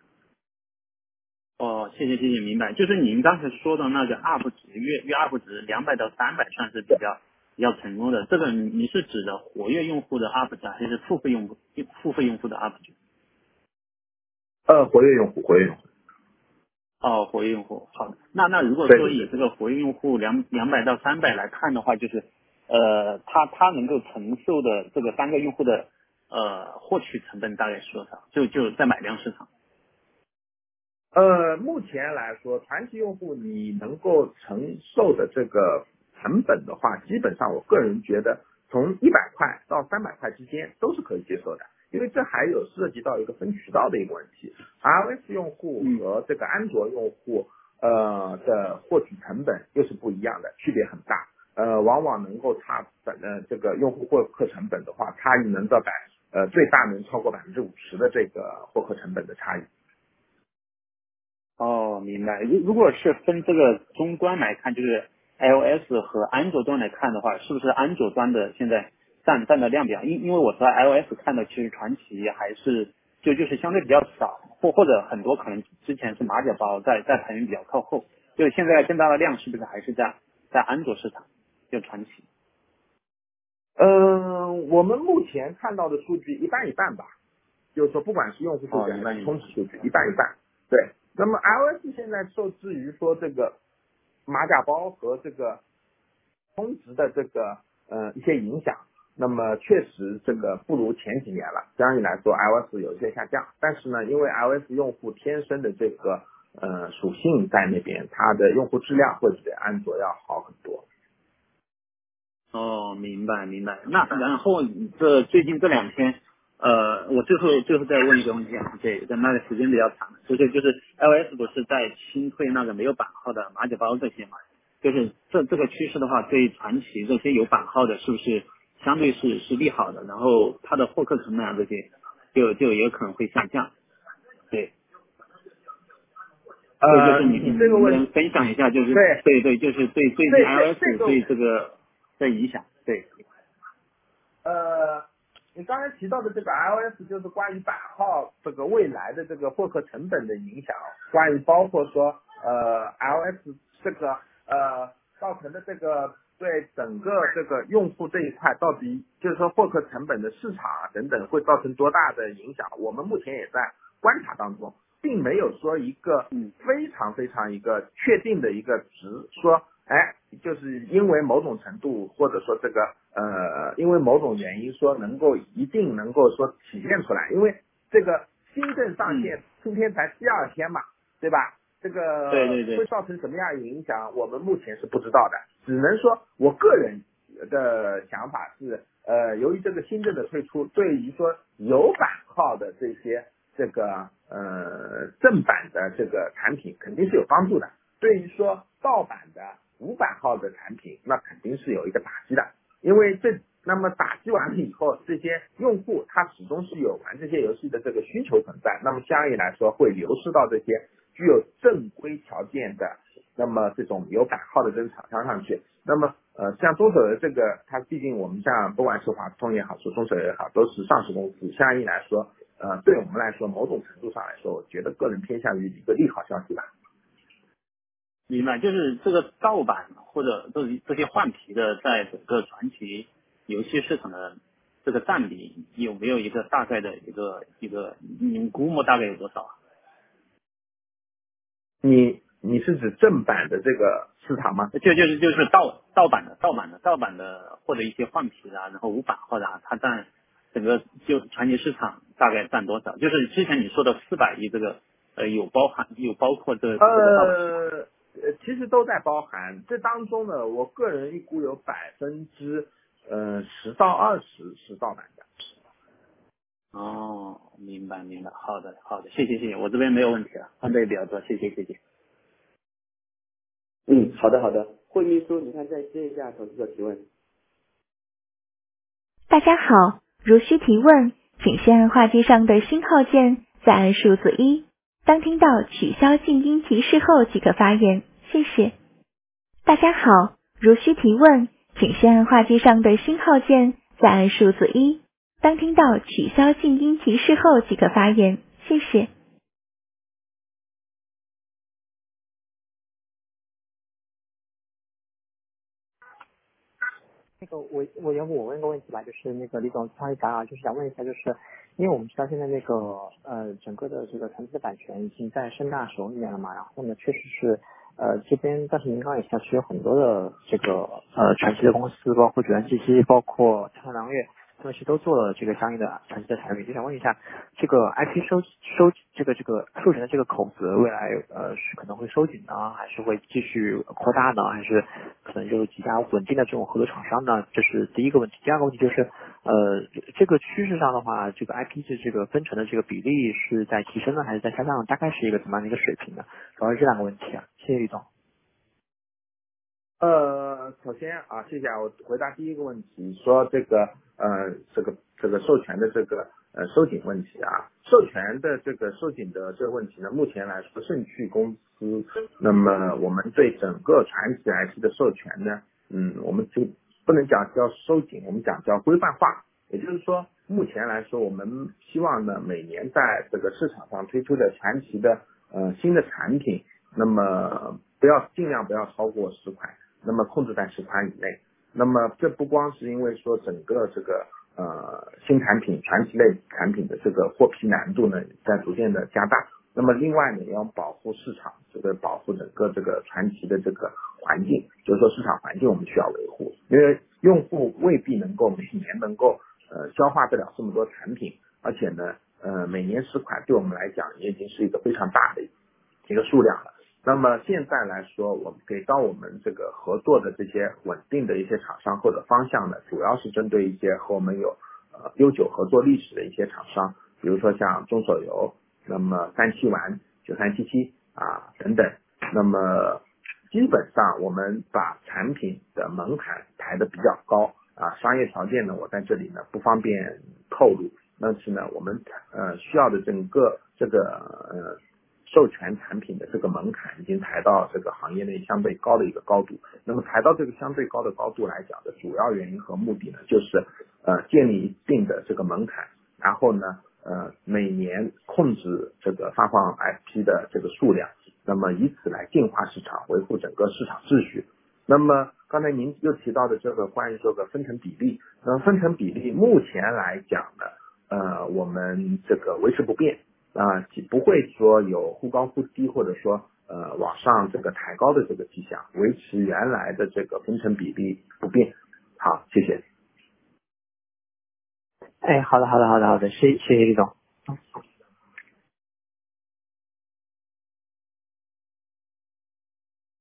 哦，谢谢谢谢，明白。就是您刚才说的那个 U P 值月月 U P 值两百到三百算是比较比较成功的，这个你你是指的活跃用户的 U P 值还是付费用户付费用户的 U P 值？ 呃，活跃用户，活跃用户。 哦，活跃用户，好的。那那如果对对对。 说以这个活跃用户两两百到三百来看的话，就是呃，他他能够承受的这个单个用户的呃获取成本大概是多少？就就在买量市场。 呃，目前来说，传奇用户你能够承受的这个成本的话，基本上我个人觉得从一百块到三百块之间都是可以接受的，因为这还有涉及到一个分渠道的一个问题。iOS 用户和这个安卓用户呃的获取成本又是不一样的，区别很大。呃，往往能够差呃这个用户获客成本的话，差异能到百呃最大能超过百分之五十的这个获客成本的差异。 哦，明白。如如果是分这个终端来看，就是 iOS 和安卓端来看的话，是不是安卓端的现在占占的量比较？因因为我知道 iOS 看的其实传奇还是就就是相对比较少，或或者很多可能之前是马甲包在在排名比较靠后，就是现在更大的量是不是还是在在安卓市场，就传奇？ 嗯，我们目前看到的数据一半一半吧，就是说不管是用户数哦， 据还是一万一。 充值数据，一半一半。对，那么 iOS 现在受制于说这个马甲包和这个充值的这个呃一些影响，那么确实这个不如前几年了。相应来说 iOS 有一些下降，但是呢，因为 iOS 用户天生的这个呃属性在那边，它的用户质量会比安卓要好很多。 哦，明白明白。那然后这最近这两天，呃，我最后最后再问一个问题啊，对，但那个时间比较长，就是就是 iOS 不是在清退那个没有版号的马甲包这些嘛？就是这这个趋势的话，对传奇这些有版号的，是不是相对是是利好的？然后它的获客成本啊这些，就就也可能会下降。对，就就呃， 是你你你这个问题， 能不能分享一下，就是对， 对对，就是对最近这这这 iOS 个对这个的影响，对。 呃，你刚才提到的这个 iOS 就是关于版号这个未来的这个获客成本的影响，关于包括说呃 iOS 这个呃造成的这个对整个这个用户这一块到底就是说获客成本的市场啊等等会造成多大的影响，我们目前也在观察当中，并没有说一个嗯非常非常一个确定的一个值，说哎，就是因为某种程度，或者说这个呃，因为某种原因，说能够一定能够说体现出来，因为这个新政上嗯， 线今天才第二天嘛，对吧？这个对对对。 会造成什么样的影响，我们目前是不知道的，只能说我个人的想法是， 呃，由于这个新政的推出，对于说有版号的这些这个呃正版的这个产品肯定是有帮助的，对于说盗版的无版号的产品，那肯定是有一个打击的，因为这那么打击完了以后，这些用户他始终是有玩这些游戏的这个需求存在，那么相应来说会流失到这些具有正规条件的，那么这种有版号的这个厂商上去。那么呃，像中手游这个，它毕竟我们像不管是华通也好，说中手游也好，都是上市公司，相应来说，呃，对我们来说，某种程度上来说，我觉得个人偏向于一个利好消息吧。 明白，就是这个盗版或者这这些换皮的，在整个传奇游戏市场的这个占比有没有一个大概的一个一个，你们估摸大概有多少啊？ 你你是指正版的这个市场吗？ 就就是就是盗盗版的盗版的盗版的或者一些换皮的啊，然后无版号的啊，它占整个就传奇市场大概占多少？就是之前你说的四百亿这个呃有包含有包括这这个盗版吗？ 呃呃，其实都在包含，这当中呢，我个人预估有百分之呃十到二十是盗版的。 哦，明白明白，好的好的，谢谢谢谢，我这边没有问题了，问的也比较多，谢谢谢谢。 嗯，好的好的。会秘书，你看再接一下投资者提问。 大家好，如需提问，请先按话机上的星号键，再按数字一。当听到取消静音提示后即可发言，谢谢。大家好，如需提问，请先按话机上的星号键，再按数字一。当听到取消静音提示后即可发言，谢谢。 那个我我要不我问个问题吧，就是那个李总，不好意思啊，就是想问一下，就是因为我们知道现在那个呃整个的这个传奇的版权已经在深大手里面了嘛，然后呢确实是呃这边，但是您刚刚也提到是有很多的这个呃传奇的公司，包括九安 G C，包括灿蓝月，他们其实都做了这个相应的传奇的产品，就想问一下，这个 I P 收收这个这个授权的这个口子，未来呃是可能会收紧呢，还是会继续扩大呢，还是可能就是几家稳定的这种合作厂商呢？这是第一个问题。第二个问题就是呃这个趋势上的话，这个 I P 的这个分成的这个比例是在提升呢，还是在下降？大概是一个怎么样的一个水平呢？主要是这两个问题啊。谢谢李总。 呃，首先啊，谢谢啊，我回答第一个问题，说这个呃，这个这个授权的这个呃收紧问题啊，授权的这个收紧的这个问题呢，目前来说，盛趣公司，那么我们对整个传奇 I P 的授权呢，嗯，我们就不能讲叫收紧，我们讲叫规范化，也就是说，目前来说，我们希望呢，每年在这个市场上推出的传奇的呃新的产品，那么不要尽量不要超过十款。那么控制在十款以内。那么这不光是因为说整个这个呃新产品、传奇类产品的这个获批难度呢在逐渐的加大。那么另外呢，也要保护市场，这个保护整个这个传奇的这个环境，就是说市场环境我们需要维护，因为用户未必能够每年能够呃消化得了这么多产品，而且呢呃每年十款对我们来讲也已经是一个非常大的一个数量了。那么现在来说，我们给到我们这个合作的这些稳定的一些厂商或者方向呢，主要是针对一些和我们有呃悠久合作历史的一些厂商，比如说像中手游，那么三七玩、九三七七啊等等。那么基本上我们把产品的门槛抬得比较高啊，商业条件呢，我在这里呢不方便透露。但是呢，我们呃需要的整个这个呃。授权产品的这个门槛已经抬到这个行业内相对高的一个高度。那么抬到这个相对高的高度来讲的主要原因和目的呢，就是呃建立一定的这个门槛，然后呢呃每年控制这个发放 I P 的这个数量，那么以此来净化市场，维护整个市场秩序。那么刚才您又提到的这个关于这个分成比例，那么分成比例目前来讲呢，呃我们这个维持不变。啊，不会说有忽高忽低，或者说呃往上这个抬高的这个迹象，维持原来的这个分成比例不变。好，谢谢。 哎，好的好的好的好的，谢谢谢李总。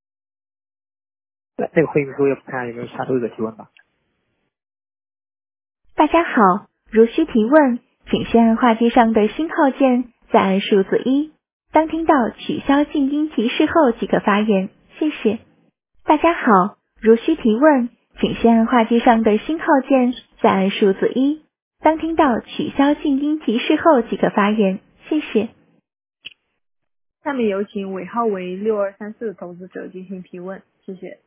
那那个会议秘书要不看有没有下周的提问吧？ 大家好，如需提问，请先按话机上的星号键，再按数字一。当听到取消静音提示后即可发言，谢谢。大家好，如需提问，请先按话机上的星号键，再按数字一。当听到取消静音提示后即可发言，谢谢。 下面有请尾号为六二三四的投资者进行提问，谢谢。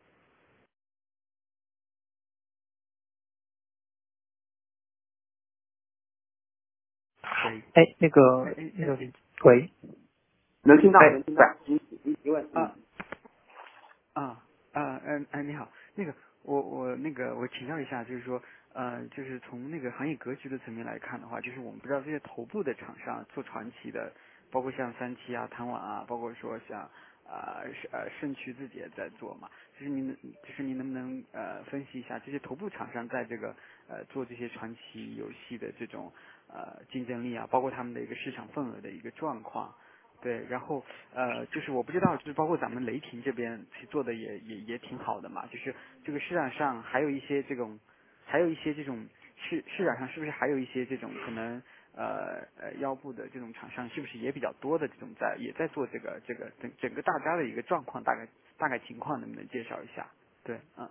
哎，那个那个喂， 能听到， 哎能听到，请请提问。 啊啊啊嗯哎你好，那个我我那个我请教一下，就是说呃就是从那个行业格局的层面来看的话，就是我们不知道这些头部的厂商做传奇的，包括像三七啊、贪玩啊，包括说像啊是呃盛趣自己也在做嘛，就是您能就是您能不能呃分析一下这些头部厂商在这个呃做这些传奇游戏的这种呃竞争力啊，包括他们的一个市场份额的一个状况。对，然后呃，就是我不知道，就是包括咱们雷霆这边其实做的也也也挺好的嘛，就是这个市场上还有一些这种，还有一些这种市市场上是不是还有一些这种可能呃呃腰部的这种厂商是不是也比较多的这种在也在做这个这个整整个大家的一个状况大概大概情况能不能介绍一下？对，嗯。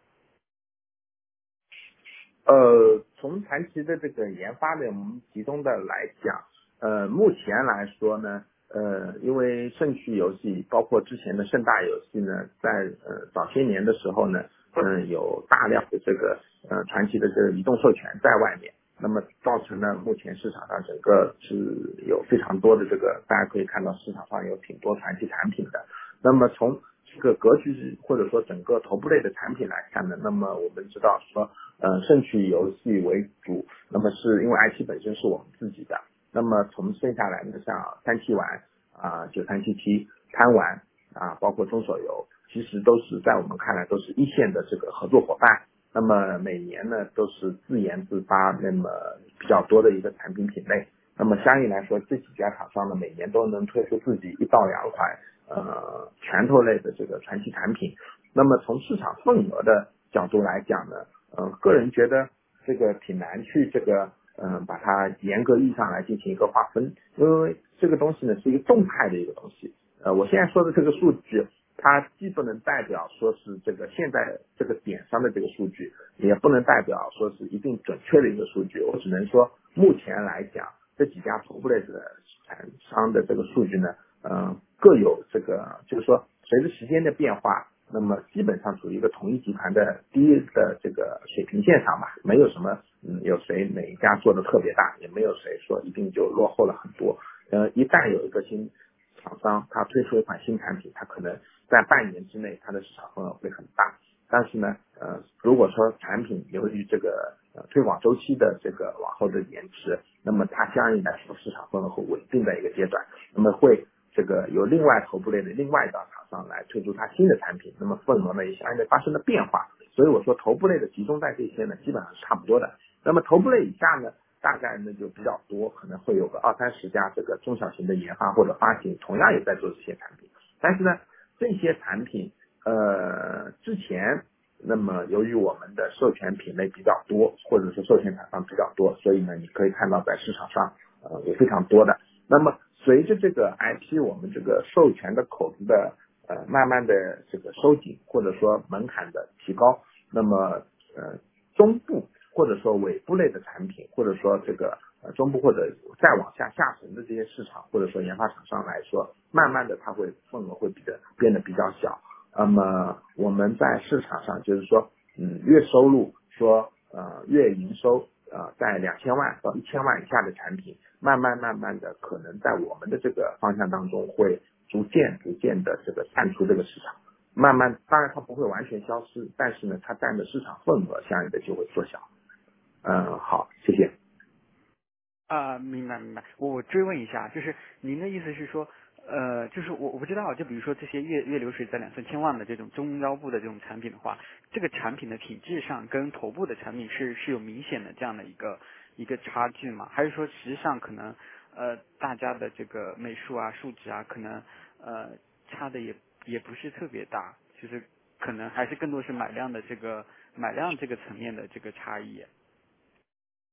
呃，从传奇的这个研发呢，我们集中的来讲，呃，目前来说呢，呃，因为盛趣游戏，包括之前的盛大游戏呢，在呃早些年的时候呢，嗯、呃，有大量的这个呃传奇的这个移动授权在外面，那么造成呢，目前市场上整个是有非常多的这个，大家可以看到市场上有挺多传奇产品的。那么从这个格局或者说整个头部类的产品来看呢，那么我们知道说，呃，盛趣游戏为主，那么是因为 I P 本身是我们自己的，那么从剩下来呢，像三七玩啊、九三七七、贪玩啊，包括中手游，其实都是在我们看来都是一线的这个合作伙伴。那么每年呢都是自研自发，那么比较多的一个产品品类。那么相应来说，这几家厂商呢，每年都能推出自己一到两款呃拳头类的这个传奇产品。那么从市场份额的角度来讲呢，呃，个人觉得这个挺难去这个嗯、呃、把它严格意义上来进行一个划分，因为这个东西呢是一个动态的一个东西。呃，我现在说的这个数据，它既不能代表说是这个现在这个点上的这个数据，也不能代表说是一定准确的一个数据。我只能说，目前来讲，这几家头部类的厂商的这个数据呢，呃，各有这个，就是说随着时间的变化，那么基本上处于一个同一集团的低的这个水平线上吧，没有什么嗯有谁哪一家做的特别大，也没有谁说一定就落后了很多。呃，一旦有一个新厂商他推出一款新产品，他可能在半年之内它的市场份额会很大。但是呢，呃，如果说产品由于这个呃推广周期的这个往后的延迟，那么它相应来说市场份额会稳定的一个阶段，那么会这个由另外头部类的另外一家厂商来推出它新的产品，那么份额呢也相应的发生了变化。所以我说头部类的集中在这些呢，基本上是差不多的。那么头部类以下呢，大概呢就比较多，可能会有个二三十家这个中小型的研发或者发行，同样也在做这些产品。但是呢，这些产品呃之前，那么由于我们的授权品类比较多，或者是授权厂商比较多，所以呢，你可以看到在市场上呃有非常多的。那么随着这个 I P 我们这个授权的口子的呃慢慢的这个收紧，或者说门槛的提高，那么呃中部或者说尾部类的产品，或者说这个呃中部或者再往下下沉的这些市场，或者说研发厂商来说，慢慢的它会份额会比的变得比较小。那么我们在市场上就是说，嗯，月收入说呃月营收呃在两千万到一千万以下的产品，慢慢慢慢的可能在我们的这个方向当中会逐渐逐渐的这个淡出这个市场。慢慢，当然它不会完全消失，但是呢，它占的市场份额相应的就会缩小。嗯，好，谢谢。 啊，明白明白。我我追问一下，就是您的意思是说，呃，就是我我不知道，就比如说这些月月流水在两三千万的这种中腰部的这种产品的话，这个产品的品质上跟头部的产品是是有明显的这样的一个一个差距吗？还是说实际上可能呃大家的这个美术啊、数值啊，可能呃差的也也不是特别大，就是可能还是更多是买量的这个买量这个层面的这个差异。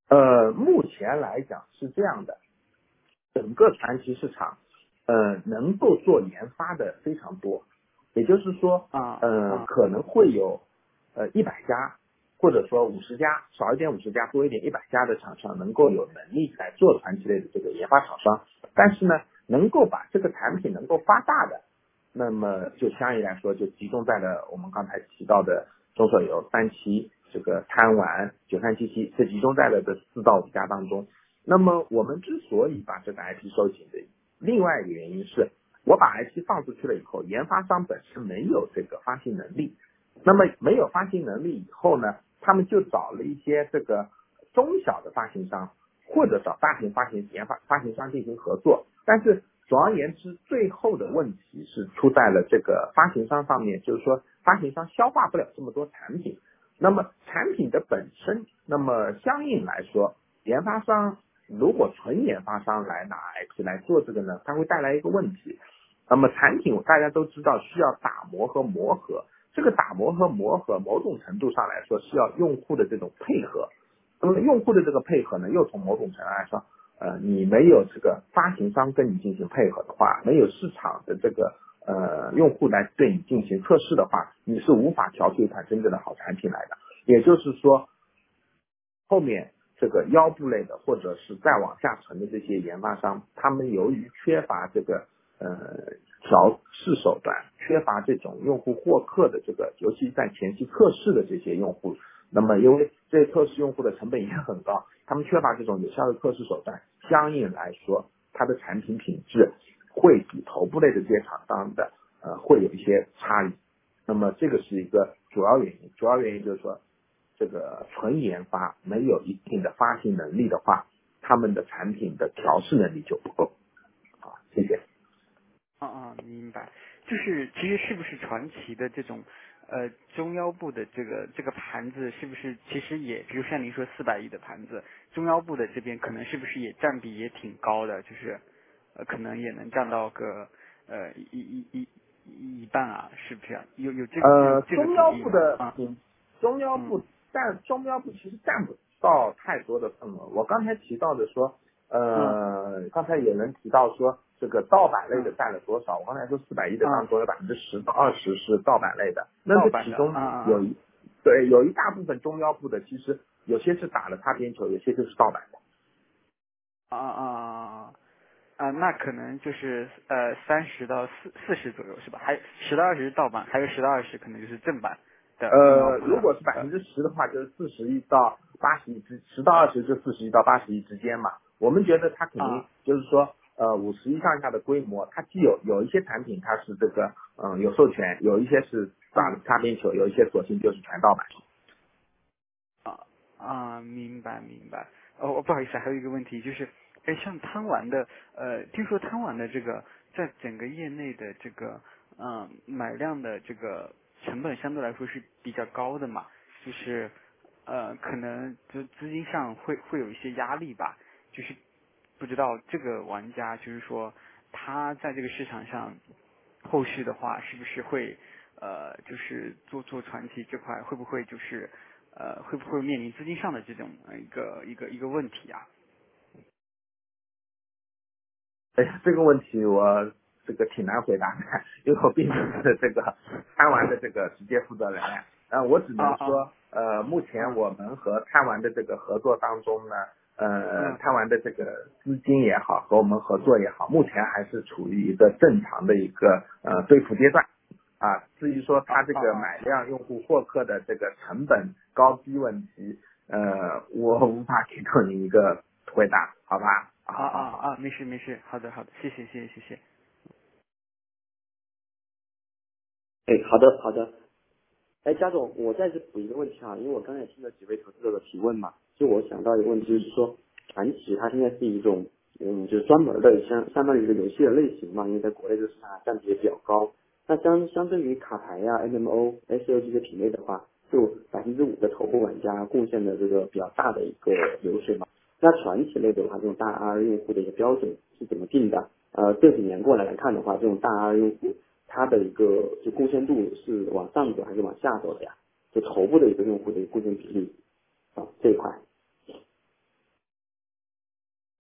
呃，目前来讲是这样的，整个传奇市场，呃，能够做研发的非常多，也就是说， 啊呃， 啊可能会有呃一百家，或者说五十家，少一点五十家，多一点一百家的厂商能够有能力来做传奇类的这个研发厂商，但是呢，能够把这个产品能够发大的，那么就相应来说就集中在了我们刚才提到的中手游、三七、这个贪玩、九三七七，这集中在了这四到五家当中。那么我们之所以把这个 I P 收紧的另外一个原因是，我把 I P 放出去了以后，研发商本身没有这个发行能力，那么没有发行能力以后呢，他们就找了一些这个中小的发行商，或者找大型发行研发发行商进行合作，但是总而言之，最后的问题是出在了这个发行商上面，就是说发行商消化不了这么多产品，那么产品的本身，那么相应来说，研发商如果纯研发商来拿 I P 来做这个呢，它会带来一个问题。那么产品大家都知道需要打磨和磨合，这个打磨和磨合某种程度上来说是要用户的这种配合。那么用户的这个配合呢，又从某种程度来说，呃，你没有这个发行商跟你进行配合的话，没有市场的这个呃用户来对你进行测试的话，你是无法调出一款真正的好产品来的。也就是说，后面这个腰部类的或者是再往下沉的这些研发商，他们由于缺乏这个呃调试手段，缺乏这种用户获客的这个，尤其在前期测试的这些用户，那么因为这些测试用户的成本也很高，他们缺乏这种有效的测试手段，相应来说，它的产品品质会比头部类的这些厂商的呃会有一些差异。那么这个是一个主要原因，主要原因就是说，这个纯研发没有一定的发行能力的话，他们的产品的调试能力就不够。好，谢谢。 啊啊，明白。就是其实是不是传奇的这种呃中腰部的这个这个盘子，是不是其实也，比如像您说四百亿的盘子，中腰部的这边可能是不是也占比也挺高的，就是呃可能也能占到个呃一一一一一半啊，是不是啊？有有这有呃， 这个中腰部比例吗？啊， 的品，中腰嗯部占中腰部其实占不到太多的份额。我刚才提到的说， 嗯呃，刚才有人提到说这个盗版类的嗯占了多少？我刚才说四百亿的当啊， 中有百分之十到二十是盗版类的，那盗版的这其中啊啊啊有一对有一大部分中腰部的，其实有些是打了擦边球，有些就是盗版的。 啊啊啊啊！啊，那可能就是呃三十到四四十左右是吧？还十到二十是盗版，还有十到二十可能就是正版的中腰呃， 部的。 如果是百分之十的话，就是四十亿到八十亿之，十到二十就四十亿到八十亿之间嘛。我们觉得它肯定啊就是说，呃，五十亿上下的规模，它既有有一些产品它是这个，嗯、有授权，有一些是打了啊擦边球，有一些索性就是全盗版。 啊啊！明白明白。哦，不好意思，还有一个问题就是，哎，像贪玩的，呃，听说贪玩的这个在整个业内的这个嗯买量的这个成本相对来说是比较高的嘛，就是呃可能就资金上会会有一些压力吧，就是不知道这个玩家就是说他在这个市场上后续的话是不是会呃就是做做传奇这块会不会就是呃会不会面临资金上的这种呃一个一个一个问题啊？ 哎呀，这个问题我这个挺难回答的，因为我并不是这个贪玩的这个直接负责人。呃，我只啊啊能说，呃，目前嗯我们和贪玩的这个合作当中呢，呃， 嗯贪玩的这个资金也好，和我们合作也好，目前还是处于一个正常的一个呃对付阶段。啊，至于说它这个啊啊啊买量、用户获客的这个成本高低问题，呃，我无法提供您一个回答，好吧？啊， 啊啊好好。 啊！没事没事，好的好的，谢谢谢谢谢谢。 哎，好的好的。哎，加总，我再次补一个问题啊，因为我刚才也听了几位投资者的提问嘛，就我想到一个问题，就是说，传奇它现在是一种，嗯，就是专门的相相当于一个游戏的类型嘛，因为在国内这个市场占比也比较高。那相相对于卡牌呀、M M O、S O 这些品类的话，就百分之五的头部玩家贡献的这个比较大的一个流水嘛。那传奇类的话，这种大 R 用户的一个标准是怎么定的？呃，这几年过来来看的话，这种大 R 用户它的一个就贡献度是往上走还是往下走的呀？就头部的一个用户的一个贡献比例啊这一块。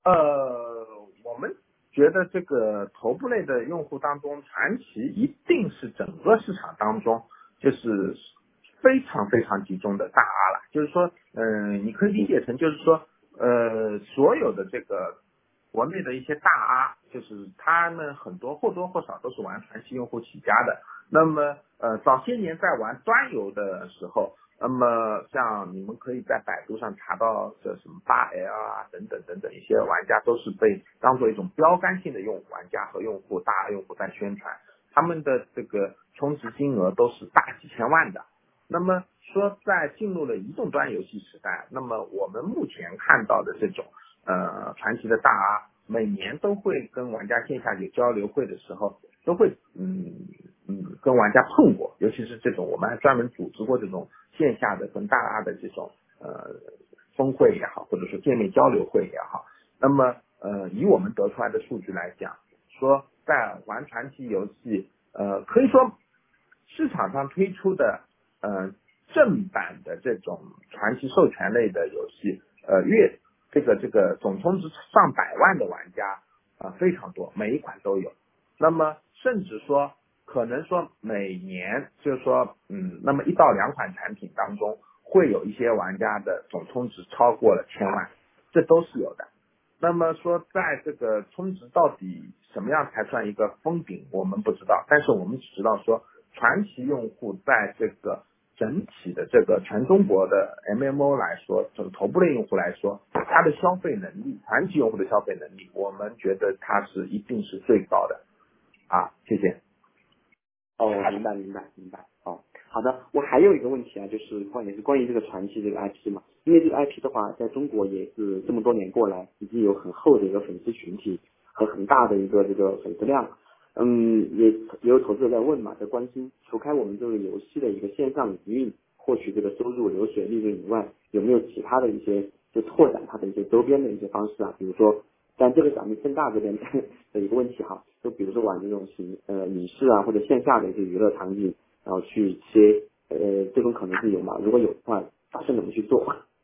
呃，我们觉得这个头部类的用户当中，传奇一定是整个市场当中就是非常非常集中的大 R 了。就是说，嗯、呃，你可以理解成就是说，呃，所有的这个国内的一些大 R， 就是他们很多或多或少都是玩传奇用户起家的。那么，呃，早些年在玩端游的时候，那么像你们可以在百度上查到这什么八 L 啊等等等等一些玩家都是被当做一种标杆性的用玩家和用户大用户在宣传，他们的这个充值金额都是大几千万的。那么说在进入了移动端游戏时代，那么我们目前看到的这种呃传奇的大 R 每年都会跟玩家线下有交流会的时候，都会嗯嗯跟玩家碰过，尤其是这种我们还专门组织过这种线下的跟大 R 的这种呃峰会也好，或者说见面交流会也好。那么呃以我们得出来的数据来讲，说在玩传奇游戏，呃可以说市场上推出的呃正版的这种传奇授权类的游戏，呃月这个这个总充值上百万的玩家啊、呃、非常多，每一款都有。那么甚至说可能说每年就是说嗯那么一到两款产品当中会有一些玩家的总充值超过了千万，这都是有的。那么说在这个充值到底什么样才算一个封顶我们不知道，但是我们只知道说传奇用户在这个整体的这个全中国的 M M O 来说，这个头部类用户来说，他的消费能力，传奇用户的消费能力，我们觉得它是一定是最高的啊，谢谢。 哦，明白明白明白。哦，好的，我还有一个问题啊，就是关也是关于这个传奇这个 I P 嘛，因为这个 I P 的话，在中国也是这么多年过来，已经有很厚的一个粉丝群体和很大的一个这个粉丝量。嗯，也也有投资者在问嘛，在关心，除开我们这个游戏的一个线上营运获取这个收入、流水、利润以外，有没有其他的一些就拓展它的一些周边的一些方式啊？比如说，但这个咱们深大这边的一个问题哈，就比如说玩这种形呃影视啊或者线下的一些娱乐场景，然后去切呃这种可能是有吗？如果有的话，打算怎么去做？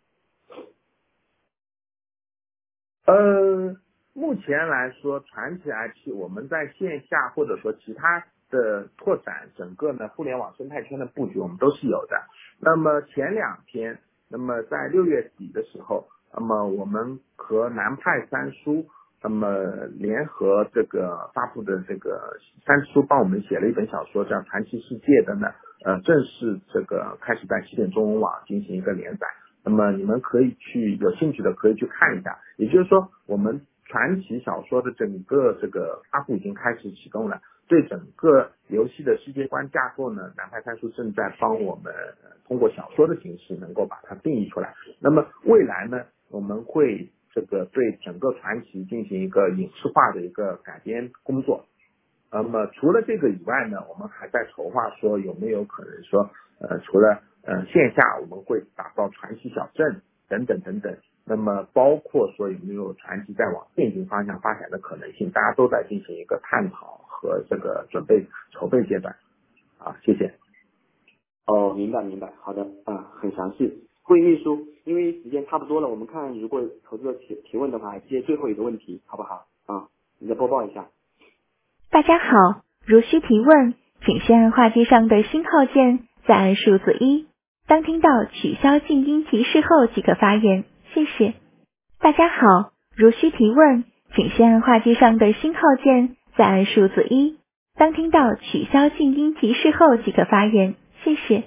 呃，目前来说，传奇 I P 我们在线下或者说其他的拓展，整个呢互联网生态圈的布局，我们都是有的。那么前两天，那么在六月底的时候，那么我们和南派三叔，那么联合这个发布的这个三叔帮我们写了一本小说，叫《传奇世界》的呢，呃，正式这个开始在起点中文网进行一个连载。那么你们可以去有兴趣的可以去看一下，也就是说我们传奇小说的整个这个发布已经开始启动了，对整个游戏的世界观架构呢，南派三叔正在帮我们通过小说的形式能够把它定义出来。那么未来呢，我们会这个对整个传奇进行一个影视化的一个改编工作。那么除了这个以外呢，我们还在筹划说有没有可能说，呃，除了呃线下我们会打造传奇小镇等等等等，那么包括说有没有传奇在往电竞方向发展的可能性，大家都在进行一个探讨和这个准备筹备阶段。啊，谢谢。 哦，明白明白，好的啊，很详细。会议秘书，因为时间差不多了，我们看如果投资者提提问的话，接最后一个问题，好不好？啊，你再播报一下。 大家好，如需提问，请先按话机上的星号键，再按数字一。当听到取消静音提示后即可发言，谢谢。大家好，如需提问，请先按话机上的星号键，再按数字一。当听到取消静音提示后即可发言，谢谢。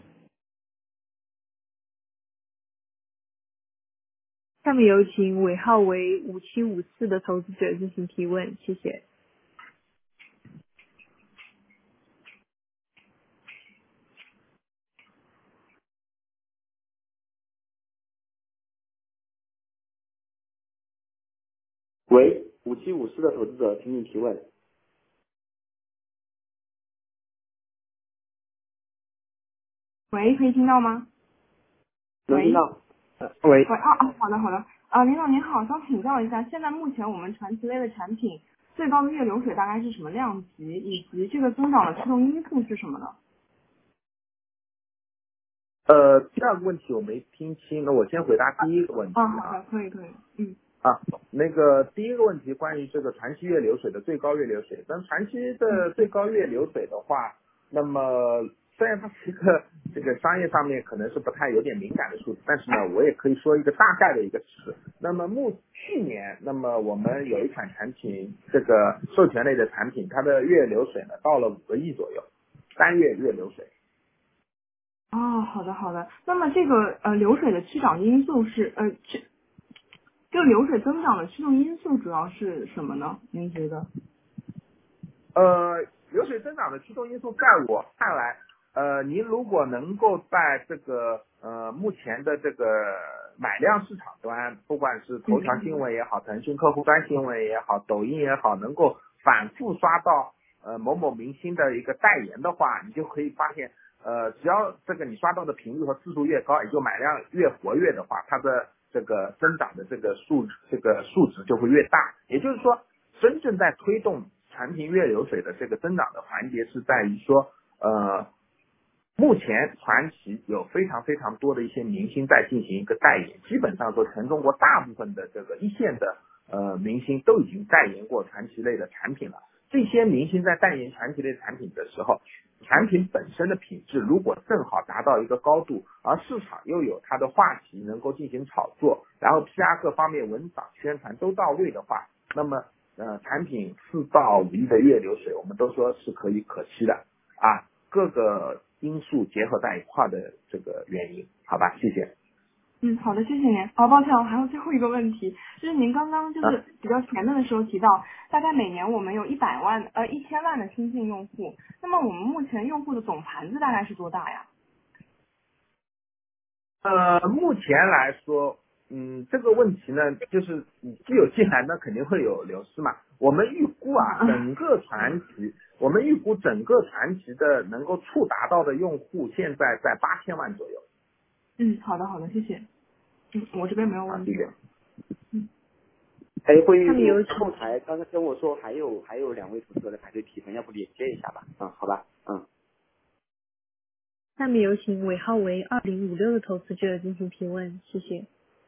下面有请尾号为五七五四的投资者进行提问，谢谢。 喂，五七五四的投资者，请你提问。 喂，可以听到吗？ 能听到。 呃，喂。 喂，啊啊，好的好的。啊，领导您好，想请教一下，现在目前我们传奇类的产品最高的月流水大概是什么量级，以及这个增长的驱动因素是什么呢？ 呃，第二个问题我没听清，那我先回答第一个问题啊， 啊。 好的，可以可以，嗯。 啊，那个第一个问题关于这个传奇月流水的最高月流水，那传奇的最高月流水的话，那么虽然它是一个这个商业上面可能是不太有点敏感的数字，但是呢，我也可以说一个大概的一个词。那么目去年，那么我们有一款产品，这个授权类的产品，它的月流水呢到了五个亿左右，单月月流水。 哦，好的好的。那么这个呃流水的驱涨因素是呃这这个流水增长的驱动因素主要是什么呢？您觉得？ 呃，流水增长的驱动因素，在我看来，呃，您如果能够在这个呃目前的这个买量市场端，不管是头条新闻也好，腾讯客户端新闻也好，抖音也好，能够反复刷到呃某某明星的一个代言的话，你就可以发现，呃，只要这个你刷到的频率和次数越高，也就买量越活跃的话，它的这个增长的这个数这个数值就会越大。也就是说，真正在推动产品月流水的这个增长的环节是在于说，呃，目前传奇有非常非常多的一些明星在进行一个代言，基本上说全中国大部分的这个一线的呃明星都已经代言过传奇类的产品了。这些明星在代言传奇类产品的时候，产品本身的品质如果正好达到一个高度，而市场又有它的话题能够进行炒作，然后 P R 各方面文档宣传都到位的话，那么呃产品四到五亿的月流水，我们都说是可以可期的啊，各个因素结合在一块的这个原因，好吧，谢谢。 嗯，好的，谢谢您。好，抱歉，我还有最后一个问题，就是您刚刚就是比较前面的时候提到，大概每年我们有一百万呃一千万的新进用户，那么我们目前用户的总盘子大概是多大呀？ 呃，目前来说，嗯，这个问题呢，就是你既有进来，那肯定会有流失嘛。我们预估啊，整个传奇，我们预估整个传奇的能够触达到的用户，现在在八千万左右。 嗯，好的好的，谢谢。嗯，我这边没有问题了。嗯。 哎，会议下面有组后台刚才跟我说还有还有两位同学在排队提问，要不连接一下吧？嗯，好吧，嗯。 下面有请尾号为二零五六的投资者进行提问，谢谢。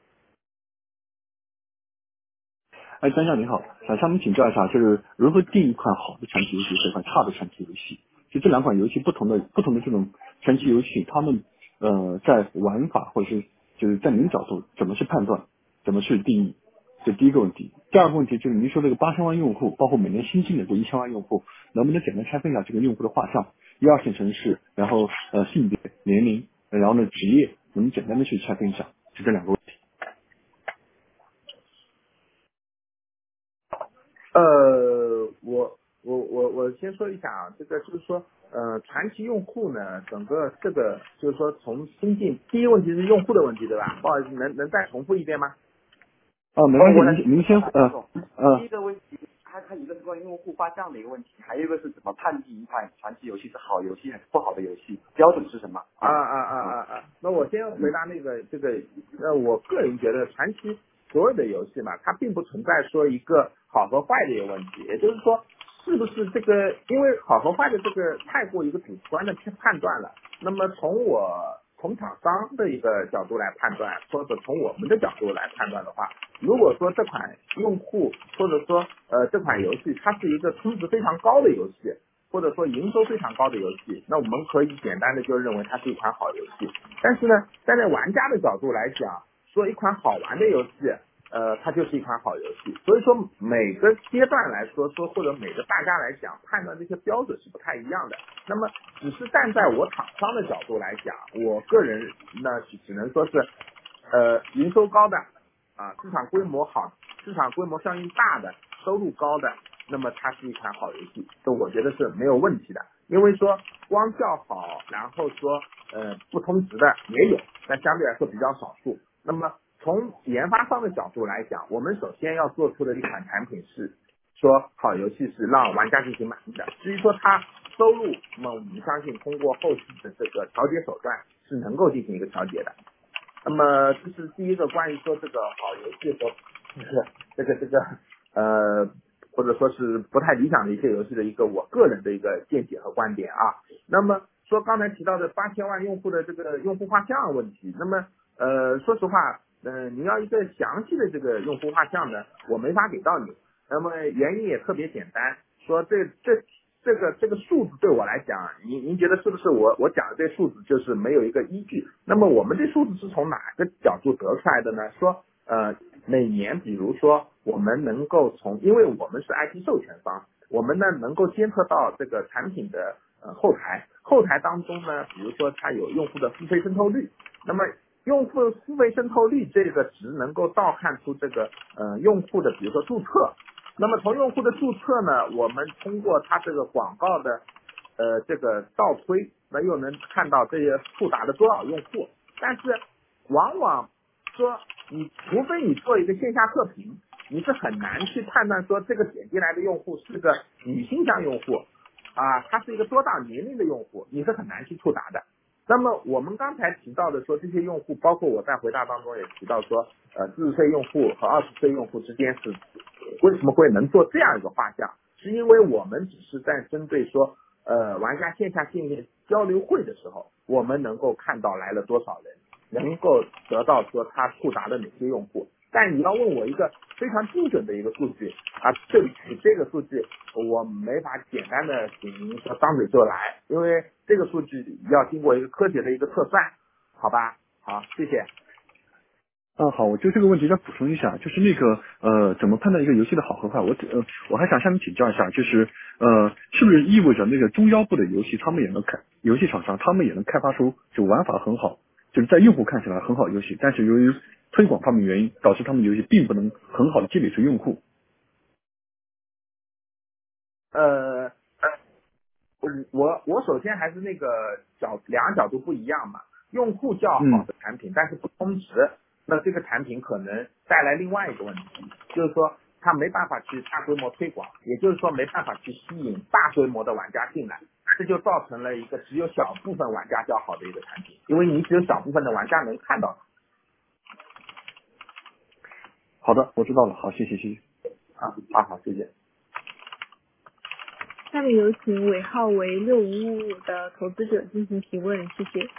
哎，张校你好，想向您请教一下，就是如何定一款好的传奇游戏和一款差的传奇游戏？就这两款游戏不同的不同的这种传奇游戏，他们呃在玩法或者是就是在您角度怎么去判断，怎么去定义？这第一个问题。第二个问题就是您说这个八千万用户，包括每年新进的这一千万用户，能不能简单拆分一下这个用户的画像？一二线城市，然后呃性别、年龄，然后呢职业，能不能简单的去拆分一下？就这两个问题。 呃，我我我我先说一下啊，这个就是说，呃，传奇用户呢，整个这个就是说从新进，第一个问题是用户的问题，对吧？不好意思，能能再重复一遍吗？ 哦，没关系， 我来您您先呃呃第一个问题，它它一个是关于用户画像的一个问题，还有一个是怎么判定一款传奇游戏是好游戏还是不好的游戏，标准是什么？ 啊啊啊啊啊！那我先回答那个这个，呃，我个人觉得传奇所有的游戏嘛，它并不存在说一个好和坏的一个问题，也就是说，是不是这个，因为好和坏的这个太过一个主观的判断了。那么从我从厂商的一个角度来判断，或者从我们的角度来判断的话，如果说这款用户或者说呃这款游戏它是一个充值非常高的游戏，或者说营收非常高的游戏，那我们可以简单的就认为它是一款好游戏。但是呢，站在玩家的角度来讲，说一款好玩的游戏，呃，它就是一款好游戏。所以说每个阶段来说说或者每个大家来讲，判断这些标准是不太一样的。那么只是站在我厂商的角度来讲，我个人那只能说是，呃，营收高的啊，市场规模好，市场规模效应大的，收入高的，那么它是一款好游戏，这我觉得是没有问题的。因为说光叫好，然后说呃不充值的也有，但相对来说比较少数。那么从研发商的角度来讲，我们首先要做出的一款产品是说好游戏是让玩家进行满意的。至于说它收入，那么我们相信通过后期的这个调节手段是能够进行一个调节的。那么这是第一个关于说这个好游戏和这个这个这个呃或者说是不太理想的一些游戏的一个我个人的一个见解和观点啊。那么说刚才提到的八千万用户的这个用户画像问题，那么呃说实话， 呃，你要一个详细的这个用户画像呢，我没法给到你。那么原因也特别简单，说这这这个这个数字对我来讲，您您觉得是不是我我讲的这数字就是没有一个依据？那么我们这数字是从哪个角度得出来的呢？说呃每年比如说我们能够从，因为我们是 I P 授权方，我们呢能够监测到这个产品的呃后台，后台当中呢，比如说它有用户的付费渗透率，那么用户付费渗透率这个值能够倒看出这个呃用户的比如说注册，那么从用户的注册呢，我们通过它这个广告的呃这个倒推，那又能看到这些触达了多少用户，但是往往说你除非你做一个线下测评，你是很难去判断说这个点进来的用户是个女性向用户啊，他是一个多大年龄的用户，你是很难去触达的。那么我们刚才提到的说这些用户，包括我在回答当中也提到说，呃，四十岁用户和二十岁用户之间是为什么会能做这样一个画像，是因为我们只是在针对说，呃，玩家线下见面交流会的时候，我们能够看到来了多少人，能够得到说他触达了哪些用户。但你要问我一个非常精准的一个数据啊，对不起，这个数据我没法简单的给您说张嘴就来，因为这个数据要经过一个科学的一个测算，好吧？好，谢谢。 啊，好，我就这个问题再补充一下，就是那个呃，怎么判断一个游戏的好和坏？我呃，我还想向你请教一下，就是呃，是不是意味着那个中腰部的游戏，他们也能开，游戏厂商他们也能开发出就玩法很好，就是在用户看起来很好的游戏，但是由于推广方面原因，导致他们游戏并不能很好的积累出用户。 呃，我我首先还是那个角两个角度不一样嘛，用户叫好的产品，但是不充值，那这个产品可能带来另外一个问题，就是说它没办法去大规模推广，也就是说没办法去吸引大规模的玩家进来，这就造成了一个只有小部分玩家叫好的一个产品，因为你只有小部分的玩家能看到。 好的，我知道了，好，谢谢谢谢。 啊，好好，谢谢。 下面有请尾号为六五五五的投资者进行提问，谢谢。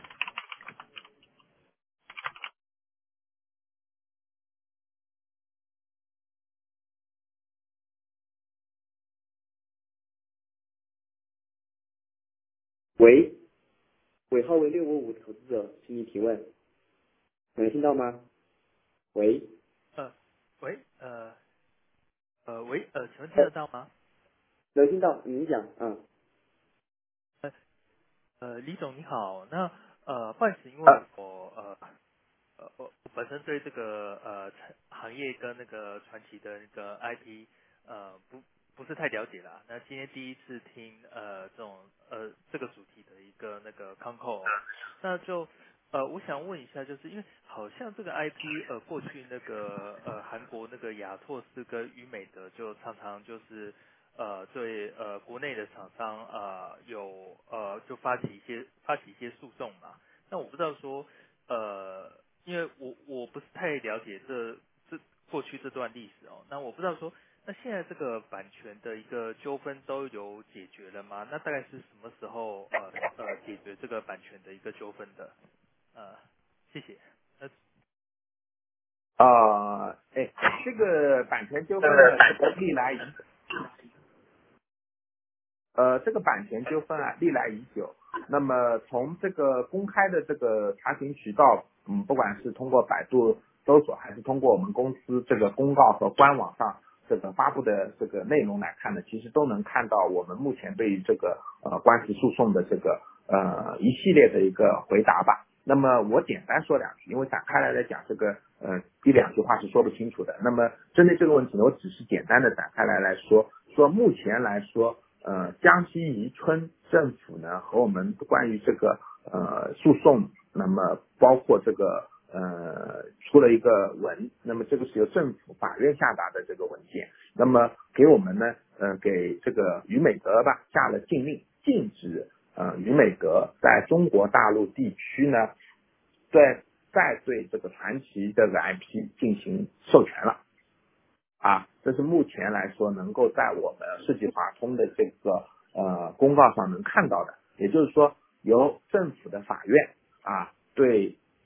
喂，尾号为六五五的投资者，请你提问，能听到吗？喂， 呃，喂，呃，呃，喂，呃，请问听得到吗？ 能听到，您讲，嗯。 呃，呃，李总你好，那呃，不好意思，因为我呃呃我我本身对这个呃行业跟那个传奇的那个 I P 呃不不是太了解啦。那今天第一次听呃这种呃这个主题的一个那个 Concall，那就呃我想问一下，就是因为好像这个 I P 呃过去那个呃韩国那个亚拓斯跟宇美德就常常就是呃对呃国内的厂商呃有呃就发起一些发起一些诉讼嘛。那我不知道说呃。因为我我不是太了解这这过去这段历史哦，那我不知道说，那现在这个版权的一个纠纷都有解决了吗？那大概是什么时候呃呃解决这个版权的一个纠纷的？呃，谢谢。呃啊，哎，这个版权纠纷呢，这个历来呃，这个版权纠纷啊，历来已久。那么从这个公开的这个查询渠道，嗯，不管是通过百度搜索，还是通过我们公司这个公告和官网上这个发布的这个内容来看呢，其实都能看到我们目前对于这个呃官司诉讼的这个呃一系列的一个回答吧。那么我简单说两句，因为展开来来讲，这个呃一两句话是说不清楚的。那么针对这个问题呢，我只是简单的展开来来说，说目前来说。呃，江西宜春政府呢和我们关于这个呃诉讼，那么包括这个呃出了一个文，那么这个是由政府法院下达的这个文件，那么给我们呢呃给这个于美德吧下了禁令，禁止呃于美德在中国大陆地区呢再再对这个传奇这个 I P 进行授权了。啊，这是目前来说能够在我们世纪华通的这个呃公告上能看到的，也就是说由政府的法院啊对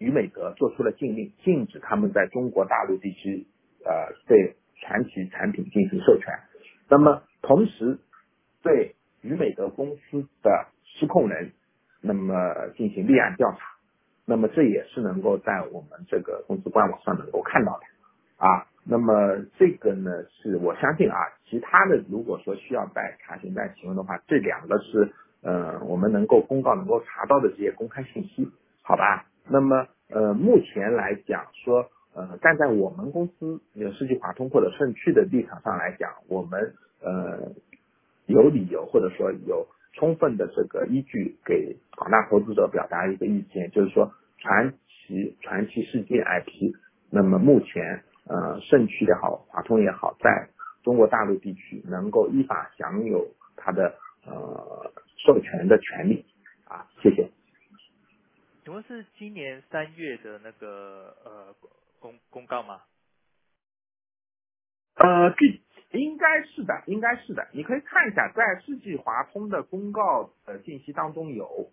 于美德做出了禁令，禁止他们在中国大陆地区呃对传奇产品进行授权。那么同时对于美德公司的失控人，那么进行立案调查。那么这也是能够在我们这个公司官网上能够看到的啊。那么这个呢，是我相信啊，其他的如果说需要再查询再询问的话，这两个是呃我们能够公告能够查到的这些公开信息，好吧？那么呃目前来讲说，呃站在我们公司有世纪华通或者盛趣的立场上来讲，我们呃有理由或者说有充分的这个依据给广大投资者表达一个意见，就是说传奇传奇世界 I P， 那么目前呃盛趣也好，华通也好，在中国大陆地区能够依法享有它的呃授权的权利啊，谢谢。 请问是今年三月的那个呃公公告吗？ 呃，具应该是的，应该是的，你可以看一下，在世纪华通的公告的信息当中有。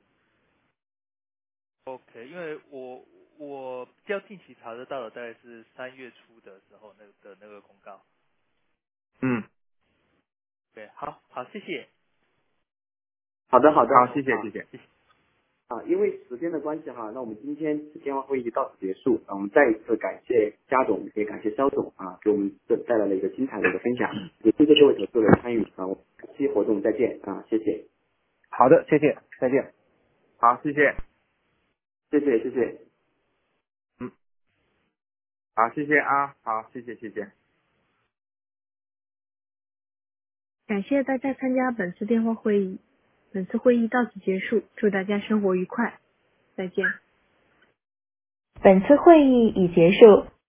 OK， 因为我我比较近期查得到的大概是三月初的时候那个的那个公告。 嗯， 对，好好，谢谢。 好的，好的， 好，谢谢，谢谢。 啊，因为时间的关系哈，那我们今天电话会议到此结束。啊，我们再一次感谢加总，也感谢肖总啊，给我们这带来了一个精彩的一个分享。也谢谢各位投资者参与啊，我们下期活动再见啊，谢谢。 好的，谢谢，再见。 好，谢谢， 谢谢，谢谢。 嗯，好，谢谢啊，好，谢谢，谢谢。 感谢大家参加本次电话会议，本次会议到此结束，祝大家生活愉快，再见。 本次会议已结束。